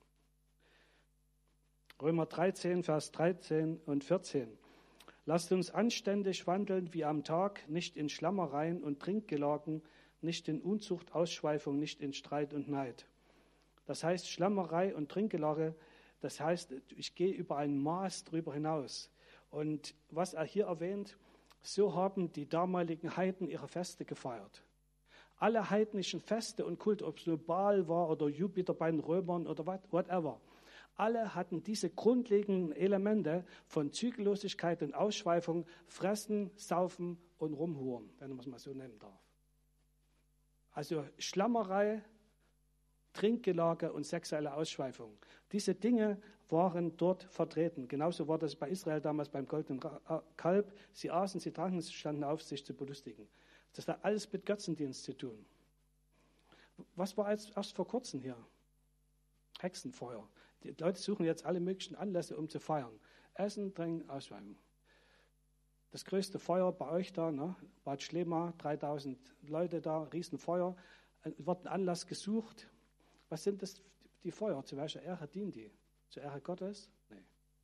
Speaker 1: Römer 13, Vers 13 und 14. Lasst uns anständig wandeln wie am Tag, nicht in Schlammereien und Trinkgelagen, nicht in Unzucht, Ausschweifung, nicht in Streit und Neid. Das heißt, Schlammerei und Trinkgelage, das heißt, ich gehe über ein Maß drüber hinaus. Und was er hier erwähnt, so haben die damaligen Heiden ihre Feste gefeiert. Alle heidnischen Feste und Kulte, ob es nur Baal war oder Jupiter bei den Römern oder whatever, alle hatten diese grundlegenden Elemente von Zügellosigkeit und Ausschweifung, Fressen, Saufen und Rumhuren, wenn man es mal so nennen darf. Also Schlammerei, Trinkgelage und sexuelle Ausschweifung. Diese Dinge waren dort vertreten. Genauso war das bei Israel damals beim goldenen Kalb. Sie aßen, sie tranken, sie standen auf, sich zu belustigen. Das hat alles mit Götzendienst zu tun. Was war erst vor kurzem hier? Hexenfeuer. Die Leute suchen jetzt alle möglichen Anlässe, um zu feiern. Essen, Trinken, Ausschweifung. Das größte Feuer bei euch da, ne? Bad Schlema, 3000 Leute da, Riesenfeuer. Wird ein Anlass gesucht. Was sind das, die Feuer? Zu welcher Ehre dienen die? Zur Ehre Gottes? Nee.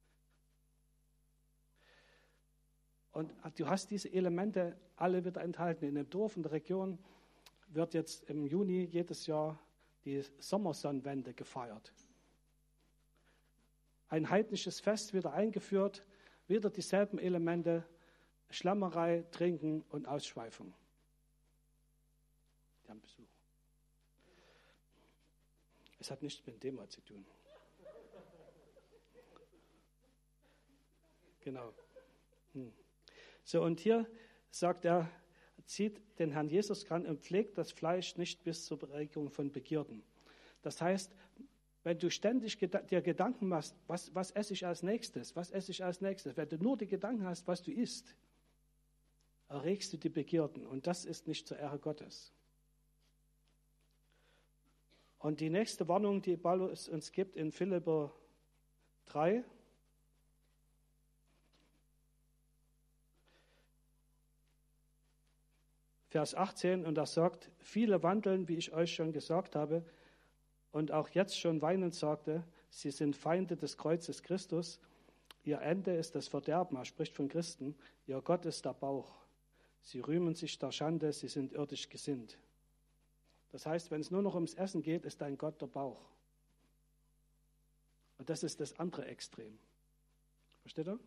Speaker 1: Und du hast diese Elemente alle wieder enthalten. In dem Dorf, in der Region wird jetzt im Juni jedes Jahr die Sommersonnenwende gefeiert. Ein heidnisches Fest wieder eingeführt, wieder dieselben Elemente, Schlammerei, Trinken und Ausschweifung. Die haben Besuch. Es hat nichts mit dem Thema zu tun. Genau. So, und hier sagt er, zieht den Herrn Jesus ran und pflegt das Fleisch nicht bis zur Beregung von Begierden. Das heißt, wenn du ständig dir Gedanken machst, was esse ich als nächstes, wenn du nur die Gedanken hast, was du isst, erregst du die Begierden. Und das ist nicht zur Ehre Gottes. Und die nächste Warnung, die Paulus uns gibt in Philipper 3, Vers 18, und er sagt, viele wandeln, wie ich euch schon gesagt habe, und auch jetzt schon weinend sagte, sie sind Feinde des Kreuzes Christus. Ihr Ende ist das Verderben, er spricht von Christen. Ihr Gott ist der Bauch. Sie rühmen sich der Schande, sie sind irdisch gesinnt. Das heißt, wenn es nur noch ums Essen geht, ist dein Gott der Bauch. Und das ist das andere Extrem. Versteht ihr?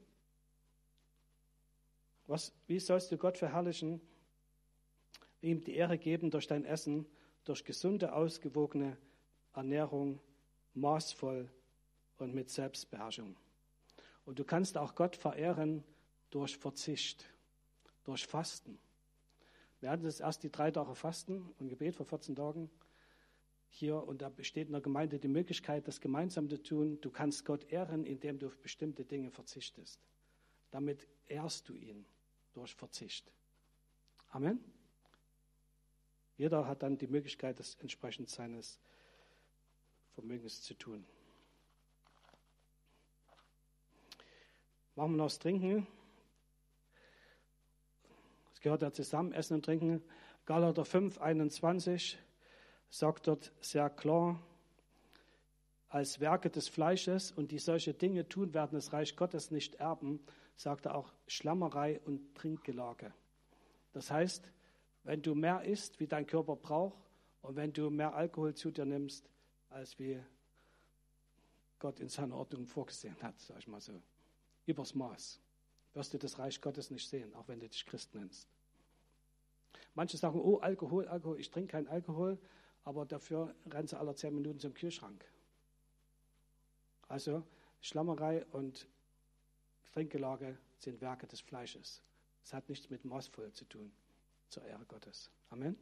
Speaker 1: Wie sollst du Gott verherrlichen, ihm die Ehre geben durch dein Essen, durch gesunde, ausgewogene Ernährung, maßvoll und mit Selbstbeherrschung. Und du kannst auch Gott verehren durch Verzicht, durch Fasten. Wir hatten jetzt erst die 3 Tage Fasten und Gebet vor 14 Tagen hier, und da besteht in der Gemeinde die Möglichkeit, das gemeinsam zu tun. Du kannst Gott ehren, indem du auf bestimmte Dinge verzichtest. Damit ehrst du ihn durch Verzicht. Amen. Jeder hat dann die Möglichkeit, das entsprechend seines Vermögens zu tun. Machen wir noch das Trinken. Das gehört ja zusammen, Essen und Trinken. Galater 5, 21 sagt dort sehr klar, als Werke des Fleisches und die solche Dinge tun, werden das Reich Gottes nicht erben, sagt er auch Schlammerei und Trinkgelage. Das heißt, wenn du mehr isst, wie dein Körper braucht, und wenn du mehr Alkohol zu dir nimmst, als wie Gott in seiner Ordnung vorgesehen hat, sag ich mal so, übers Maß, wirst du das Reich Gottes nicht sehen, auch wenn du dich Christ nennst. Manche sagen, oh, Alkohol, ich trinke keinen Alkohol, aber dafür rennen sie alle 10 Minuten zum Kühlschrank. Also Schlammerei und Trinkgelage sind Werke des Fleisches. Es hat nichts mit maßvoll zu tun, zur Ehre Gottes. Amen.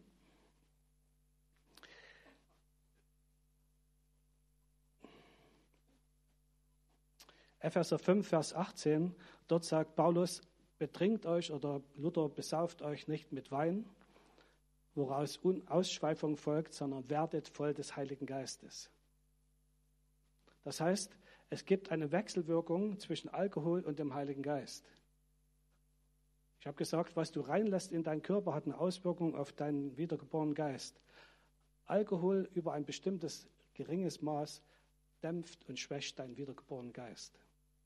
Speaker 1: Epheser 5, Vers 18, dort sagt Paulus, betrinkt euch oder Luther besauft euch nicht mit Wein, woraus Ausschweifung folgt, sondern werdet voll des Heiligen Geistes. Das heißt, es gibt eine Wechselwirkung zwischen Alkohol und dem Heiligen Geist. Ich habe gesagt, was du reinlässt in deinen Körper, hat eine Auswirkung auf deinen wiedergeborenen Geist. Alkohol über ein bestimmtes geringes Maß dämpft und schwächt deinen wiedergeborenen Geist.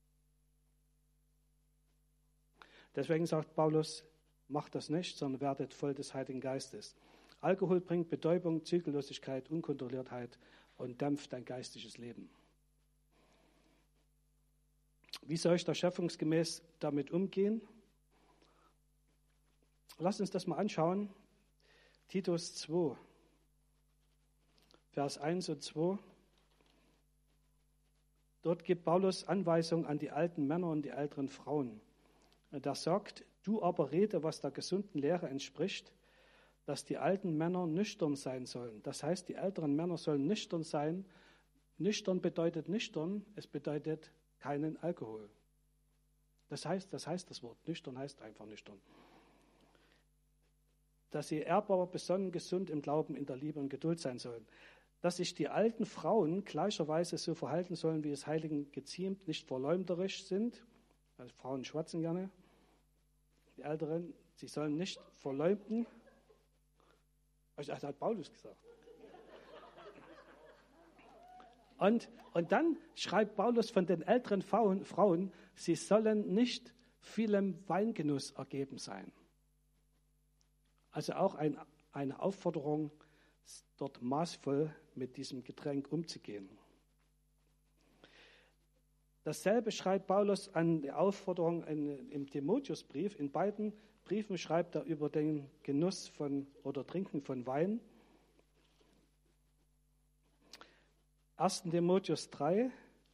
Speaker 1: Deswegen sagt Paulus, macht das nicht, sondern werdet voll des Heiligen Geistes. Alkohol bringt Betäubung, Zügellosigkeit, Unkontrolliertheit und dämpft dein geistiges Leben. Wie soll ich da schöpfungsgemäß damit umgehen? Lass uns das mal anschauen. Titus 2, Vers 1 und 2. Dort gibt Paulus Anweisung an die alten Männer und die älteren Frauen. Da sagt, du aber rede, was der gesunden Lehre entspricht, dass die alten Männer nüchtern sein sollen. Das heißt, die älteren Männer sollen nüchtern sein. Nüchtern bedeutet nüchtern, es bedeutet keinen Alkohol. Das heißt das Wort. Nüchtern heißt einfach nüchtern. Dass sie ehrbar, besonnen, gesund im Glauben, in der Liebe und Geduld sein sollen. Dass sich die alten Frauen gleicherweise so verhalten sollen, wie es Heiligen geziemt, nicht verleumderisch sind. Also Frauen schwatzen gerne. Die Älteren, sie sollen nicht verleumden. Das hat Paulus gesagt. Und dann schreibt Paulus von den älteren Frauen, sie sollen nicht vielem Weingenuss ergeben sein. Also auch eine Aufforderung, dort maßvoll mit diesem Getränk umzugehen. Dasselbe schreibt Paulus an die Aufforderung im Timotheusbrief. In beiden Briefen schreibt er über den Genuss oder Trinken von Wein. 1. Timotheus 3,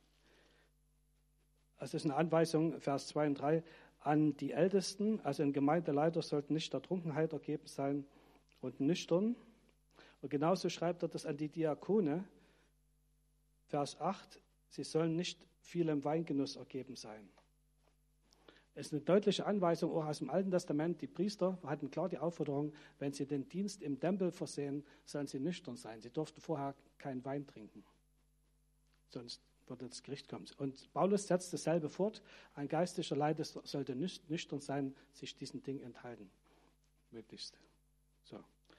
Speaker 1: das ist eine Anweisung, Vers 2 und 3, an die Ältesten, also ein Gemeindeleiter, sollten nicht der Trunkenheit ergeben sein und nüchtern. Und genauso schreibt er das an die Diakone, Vers 8, sie sollen nicht vielem Weingenuss ergeben sein. Es ist eine deutliche Anweisung auch aus dem Alten Testament. Die Priester hatten klar die Aufforderung, wenn sie den Dienst im Tempel versehen, sollen sie nüchtern sein. Sie durften vorher keinen Wein trinken. Sonst würde das Gericht kommen. Und Paulus setzt dasselbe fort. Ein geistlicher Leiter sollte nüchtern sein, sich diesen Ding enthalten. Möglichst. So.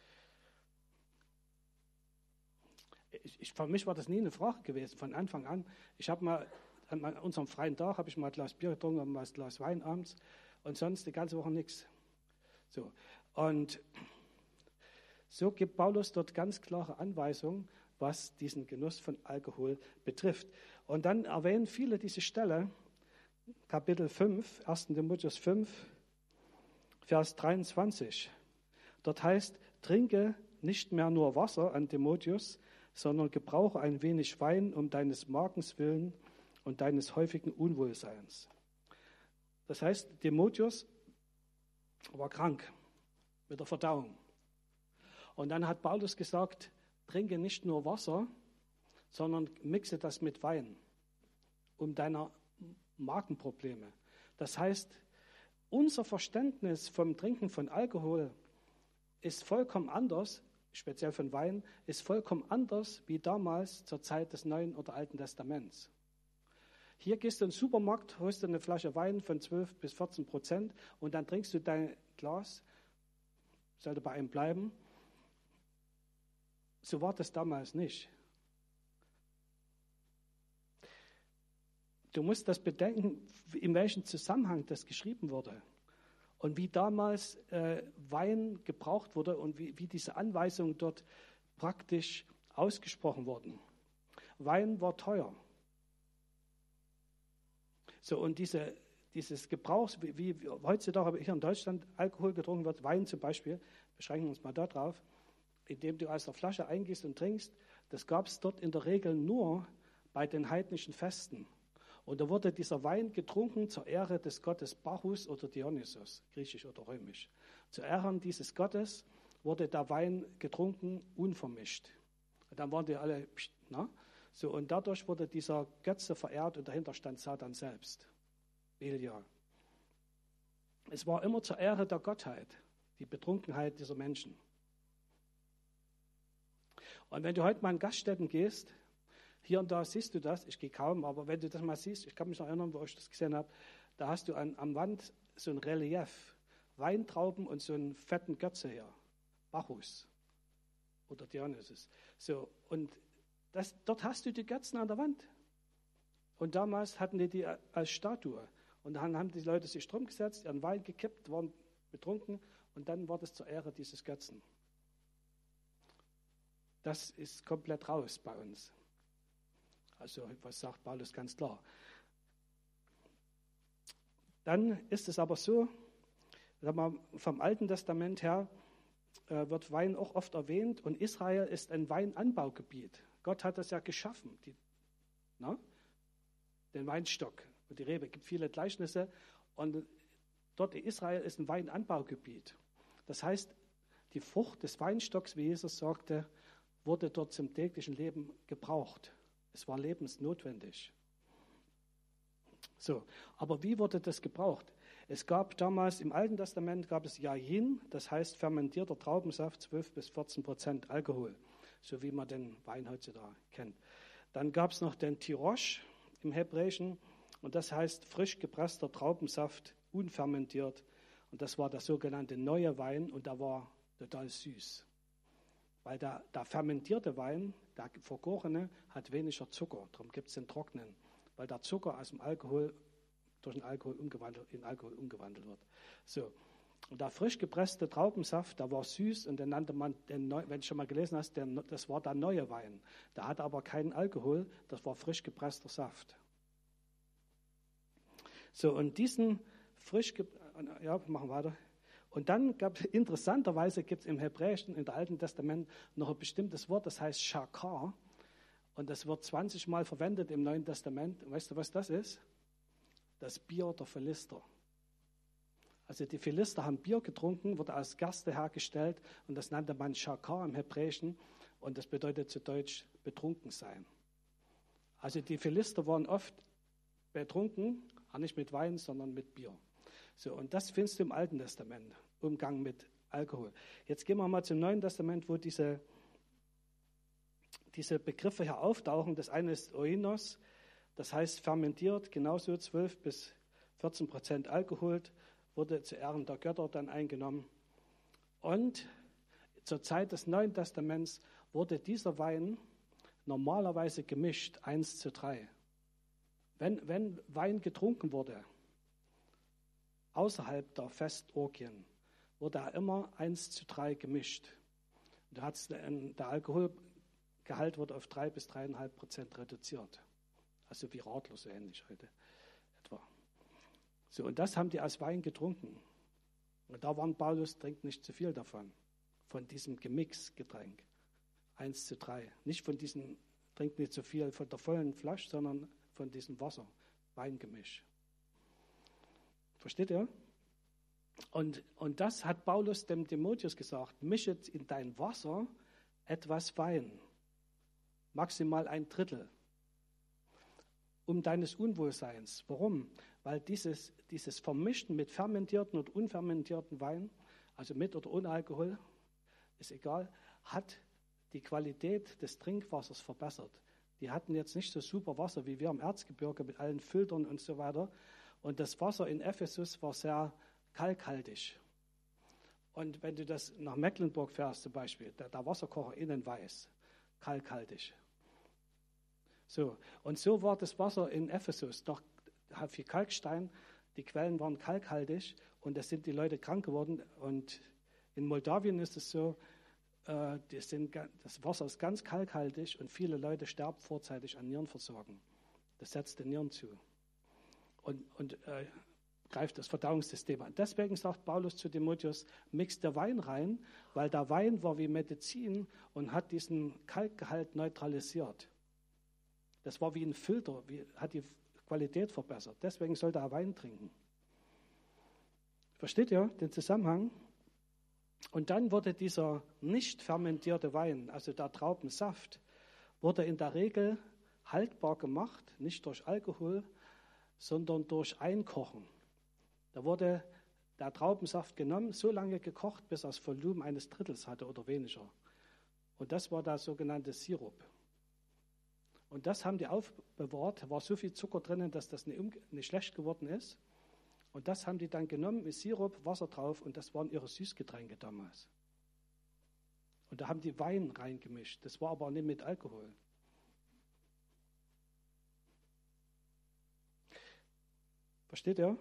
Speaker 1: Für mich war das nie eine Frage gewesen, von Anfang an. Ich habe mal an unserem freien Tag habe ich mal ein Glas Bier getrunken und mal ein Glas Wein abends und sonst die ganze Woche nichts. So. Und so gibt Paulus dort ganz klare Anweisungen, was diesen Genuss von Alkohol betrifft. Und dann erwähnen viele diese Stelle, Kapitel 5, 1. Timotheus 5, Vers 23. Dort heißt, trinke nicht mehr nur Wasser an Timotheus, sondern gebrauche ein wenig Wein um deines Magens willen und deines häufigen Unwohlseins. Das heißt, Timotheus war krank mit der Verdauung. Und dann hat Paulus gesagt, trinke nicht nur Wasser, sondern mixe das mit Wein um deiner Magenprobleme. Das heißt, unser Verständnis vom Trinken von Alkohol ist vollkommen anders, speziell von Wein, ist vollkommen anders wie damals zur Zeit des Neuen oder Alten Testaments. Hier gehst du in den Supermarkt, holst du eine Flasche Wein von 12 bis 14% und dann trinkst du dein Glas, sollte bei einem bleiben. So war das damals nicht. Du musst das bedenken, in welchem Zusammenhang das geschrieben wurde und wie damals Wein gebraucht wurde und wie diese Anweisungen dort praktisch ausgesprochen wurden. Wein war teuer. So, und dieses Gebrauch, wie heutzutage hier in Deutschland Alkohol getrunken wird, Wein zum Beispiel, beschränken wir uns mal da drauf, indem du aus der Flasche eingießt und trinkst, das gab es dort in der Regel nur bei den heidnischen Festen. Und da wurde dieser Wein getrunken zur Ehre des Gottes Bacchus oder Dionysos, griechisch oder römisch. Zu Ehren dieses Gottes wurde der Wein getrunken, unvermischt. Und dann waren die alle, na? So, und dadurch wurde dieser Götze verehrt und dahinter stand Satan selbst, Belial. Es war immer zur Ehre der Gottheit, die Betrunkenheit dieser Menschen. Und wenn du heute mal in Gaststätten gehst, hier und da siehst du das, ich gehe kaum, aber wenn du das mal siehst, ich kann mich noch erinnern, wo ich das gesehen habe, da hast du am Wand so ein Relief, Weintrauben und so einen fetten Götze her, Bacchus oder Dionysos. So, und dort hast du die Götzen an der Wand. Und damals hatten die als Statue. Und dann haben die Leute sich drum gesetzt, ihren Wein gekippt, waren betrunken und dann war das zur Ehre dieses Götzen. Das ist komplett raus bei uns. Also, was sagt Paulus ganz klar. Dann ist es aber so, vom Alten Testament her wird Wein auch oft erwähnt und Israel ist ein Weinanbaugebiet. Gott hat das ja geschaffen, den Weinstock und die Rebe. Es gibt viele Gleichnisse und dort in Israel ist ein Weinanbaugebiet. Das heißt, die Frucht des Weinstocks, wie Jesus sagte, wurde dort zum täglichen Leben gebraucht. Es war lebensnotwendig. So, aber wie wurde das gebraucht? Es gab damals im Alten Testament gab es Yayin, das heißt fermentierter Traubensaft, 12-14% Alkohol, so wie man den Wein heutzutage kennt. Dann gab es noch den Tirosh im Hebräischen und das heißt frisch gepresster Traubensaft, unfermentiert. Und das war der sogenannte neue Wein und der war total süß. Weil der fermentierte Wein, der vergorene, hat weniger Zucker, darum gibt es den trockenen, weil der Zucker aus dem Alkohol durch den Alkohol in Alkohol umgewandelt wird. So. Und der frisch gepresste Traubensaft, der war süß und den nannte man, wenn du schon mal gelesen hast, das war der neue Wein. Der hatte aber keinen Alkohol, das war frisch gepresster Saft. So, und diesen ja, wir machen weiter. Und dann interessanterweise gibt es im Hebräischen, in der Alten Testament, noch ein bestimmtes Wort, das heißt Shakar. Und das wird 20 Mal verwendet im Neuen Testament. Weißt du, was das ist? Das Bier der Philister. Also die Philister haben Bier getrunken, wurde aus Gerste hergestellt und das nannte man Shakar im Hebräischen und das bedeutet zu Deutsch betrunken sein. Also die Philister waren oft betrunken, auch nicht mit Wein, sondern mit Bier. So, und das findest du im Alten Testament, Umgang mit Alkohol. Jetzt gehen wir mal zum Neuen Testament, wo diese Begriffe hier auftauchen. Das eine ist Oinos, das heißt fermentiert, genauso 12-14% Alkohol, wurde zu Ehren der Götter dann eingenommen. Und zur Zeit des Neuen Testaments wurde dieser Wein normalerweise gemischt, 1:3. Wenn Wein getrunken wurde, außerhalb der Festorgien, wurde er immer 1:3 gemischt. Der Alkoholgehalt wird auf 3 bis 3,5% reduziert. Also wie Radler, so ähnlich heute etwa. So, und das haben die als Wein getrunken. Und da warnt Paulus, trinkt nicht zu viel davon, von diesem Gemixgetränk. 1:3. Nicht von diesem, trinkt nicht zu viel von der vollen Flasche, sondern von diesem Wasser, Weingemisch. Versteht ihr? Und das hat Paulus dem Timotheus gesagt, mische in dein Wasser etwas Wein, maximal 1/3, um deines Unwohlseins. Warum? Weil dieses Vermischen mit fermentierten und unfermentierten Wein, also mit oder ohne Alkohol, ist egal, hat die Qualität des Trinkwassers verbessert. Die hatten jetzt nicht so super Wasser wie wir im Erzgebirge mit allen Filtern und so weiter. Und das Wasser in Ephesus war sehr kalkhaltig. Und wenn du das nach Mecklenburg fährst zum Beispiel, der Wasserkocher innen weiß, kalkhaltig. So, und so war das Wasser in Ephesus, noch viel Kalkstein, die Quellen waren kalkhaltig und es sind die Leute krank geworden. Und in Moldawien ist es so, das Wasser ist ganz kalkhaltig und viele Leute sterben vorzeitig an Nierenversagen. Das setzt den Nieren zu und greift das Verdauungssystem an. Deswegen sagt Paulus zu Timotheus, mix der Wein rein, weil der Wein war wie Medizin und hat diesen Kalkgehalt neutralisiert. Das war wie ein Filter, hat die Qualität verbessert. Deswegen sollte er Wein trinken. Versteht ihr den Zusammenhang? Und dann wurde dieser nicht fermentierte Wein, also der Traubensaft, wurde in der Regel haltbar gemacht, nicht durch Alkohol, sondern durch Einkochen. Da wurde der Traubensaft genommen, so lange gekocht, bis er das Volumen eines Drittels hatte oder weniger. Und das war der sogenannte Sirup. Und das haben die aufbewahrt, da war so viel Zucker drinnen, dass das nicht schlecht geworden ist. Und das haben die dann genommen mit Sirup, Wasser drauf und das waren ihre Süßgetränke damals. Und da haben die Wein reingemischt, das war aber nicht mit Alkohol. Versteht ihr?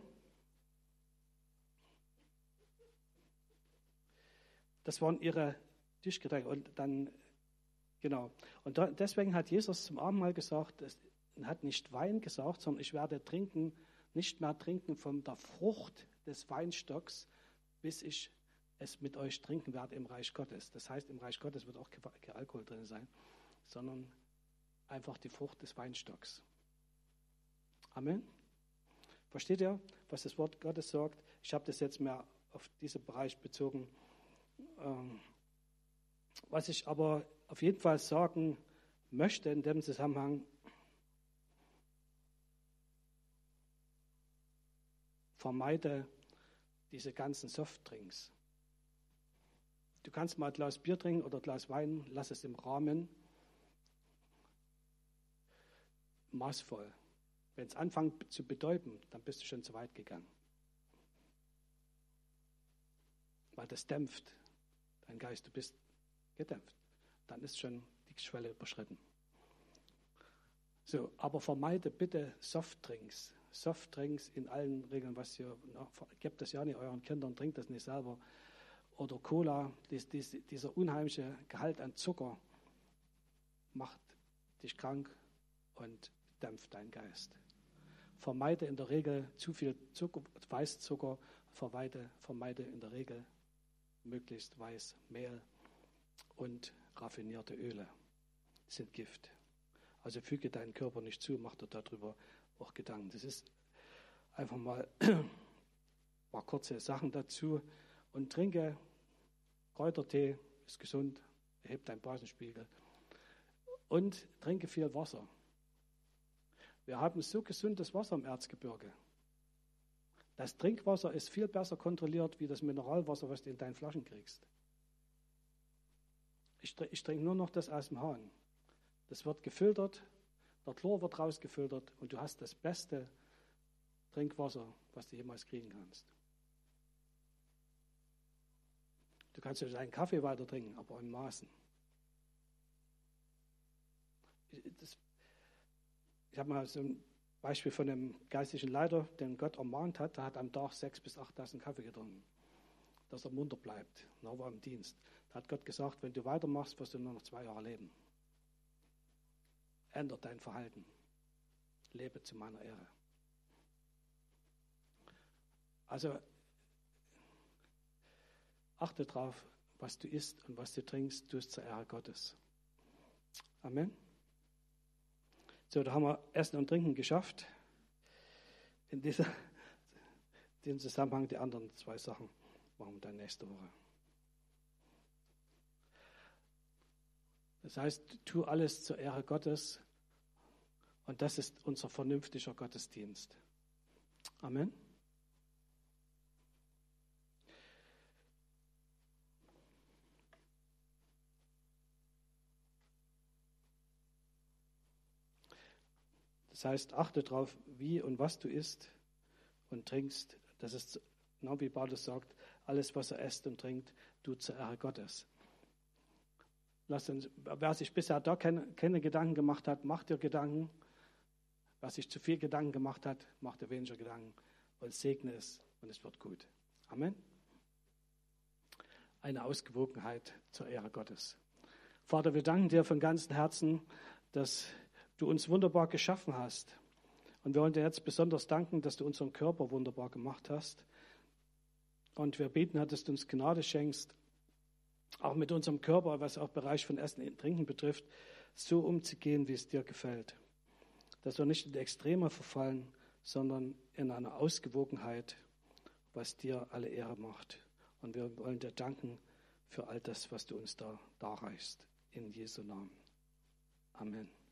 Speaker 1: Das waren ihre Tischgetränke. Und dann, genau. Und deswegen hat Jesus zum Abendmahl gesagt, er hat nicht Wein gesagt, sondern ich werde nicht mehr trinken von der Frucht des Weinstocks, bis ich es mit euch trinken werde im Reich Gottes. Das heißt, im Reich Gottes wird auch kein Alkohol drin sein, sondern einfach die Frucht des Weinstocks. Amen. Versteht ihr, was das Wort Gottes sagt? Ich habe das jetzt mehr auf diesen Bereich bezogen. Was ich aber auf jeden Fall sagen möchte in dem Zusammenhang, vermeide diese ganzen Softdrinks. Du kannst mal ein Glas Bier trinken oder ein Glas Wein, lass es im Rahmen, maßvoll. Wenn es anfängt zu betäuben, dann bist du schon zu weit gegangen. Weil das dämpft dein Geist, du bist gedämpft. Dann ist schon die Schwelle überschritten. So, aber vermeide bitte Softdrinks. Softdrinks in allen Regeln, was ihr, gebt das ja nicht euren Kindern, trinkt das nicht selber. Oder Cola, dieser unheimliche Gehalt an Zucker macht dich krank und dämpft deinen Geist. Vermeide in der Regel zu viel Zucker, Weißzucker, vermeide in der Regel möglichst Weißmehl und raffinierte Öle sind Gift. Also füge deinen Körper nicht zu, mach dir darüber auch Gedanken. Das ist einfach mal ein paar kurze Sachen dazu. Und trinke Kräutertee, ist gesund, erhebt deinen Blasenspiegel. Und trinke viel Wasser. Wir haben so gesundes Wasser im Erzgebirge. Das Trinkwasser ist viel besser kontrolliert wie das Mineralwasser, was du in deinen Flaschen kriegst. Ich trinke nur noch das aus dem Hahn. Das wird gefiltert, der Chlor wird rausgefiltert und du hast das beste Trinkwasser, was du jemals kriegen kannst. Du kannst ja deinen Kaffee weiter trinken, aber in Maßen. Ich habe mal so ein Beispiel von einem geistlichen Leiter, den Gott ermahnt hat, der hat am Tag 6.000 bis 8.000 Kaffee getrunken, dass er munter bleibt. Er war im Dienst. Da hat Gott gesagt, wenn du weitermachst, wirst du nur noch 2 Jahre leben. Ändere dein Verhalten. Lebe zu meiner Ehre. Also achte darauf, was du isst und was du trinkst, tust zur Ehre Gottes. Amen. So, da haben wir Essen und Trinken geschafft. In dem Zusammenhang die anderen 2 Sachen machen wir dann nächste Woche. Das heißt, tu alles zur Ehre Gottes und das ist unser vernünftiger Gottesdienst. Amen. Das heißt, achte darauf, wie und was du isst und trinkst. Das ist, wie Paulus sagt, alles, was er isst und trinkt, tut zur Ehre Gottes. Wer sich bisher da keine Gedanken gemacht hat, macht dir Gedanken. Wer sich zu viel Gedanken gemacht hat, macht dir weniger Gedanken und segne es und es wird gut. Amen. Eine Ausgewogenheit zur Ehre Gottes. Vater, wir danken dir von ganzem Herzen, dass du uns wunderbar geschaffen hast. Und wir wollen dir jetzt besonders danken, dass du unseren Körper wunderbar gemacht hast. Und wir beten, dass du uns Gnade schenkst, auch mit unserem Körper, was auch Bereich von Essen und Trinken betrifft, so umzugehen, wie es dir gefällt. Dass wir nicht in die Extreme verfallen, sondern in einer Ausgewogenheit, was dir alle Ehre macht. Und wir wollen dir danken für all das, was du uns da darreichst. In Jesu Namen. Amen.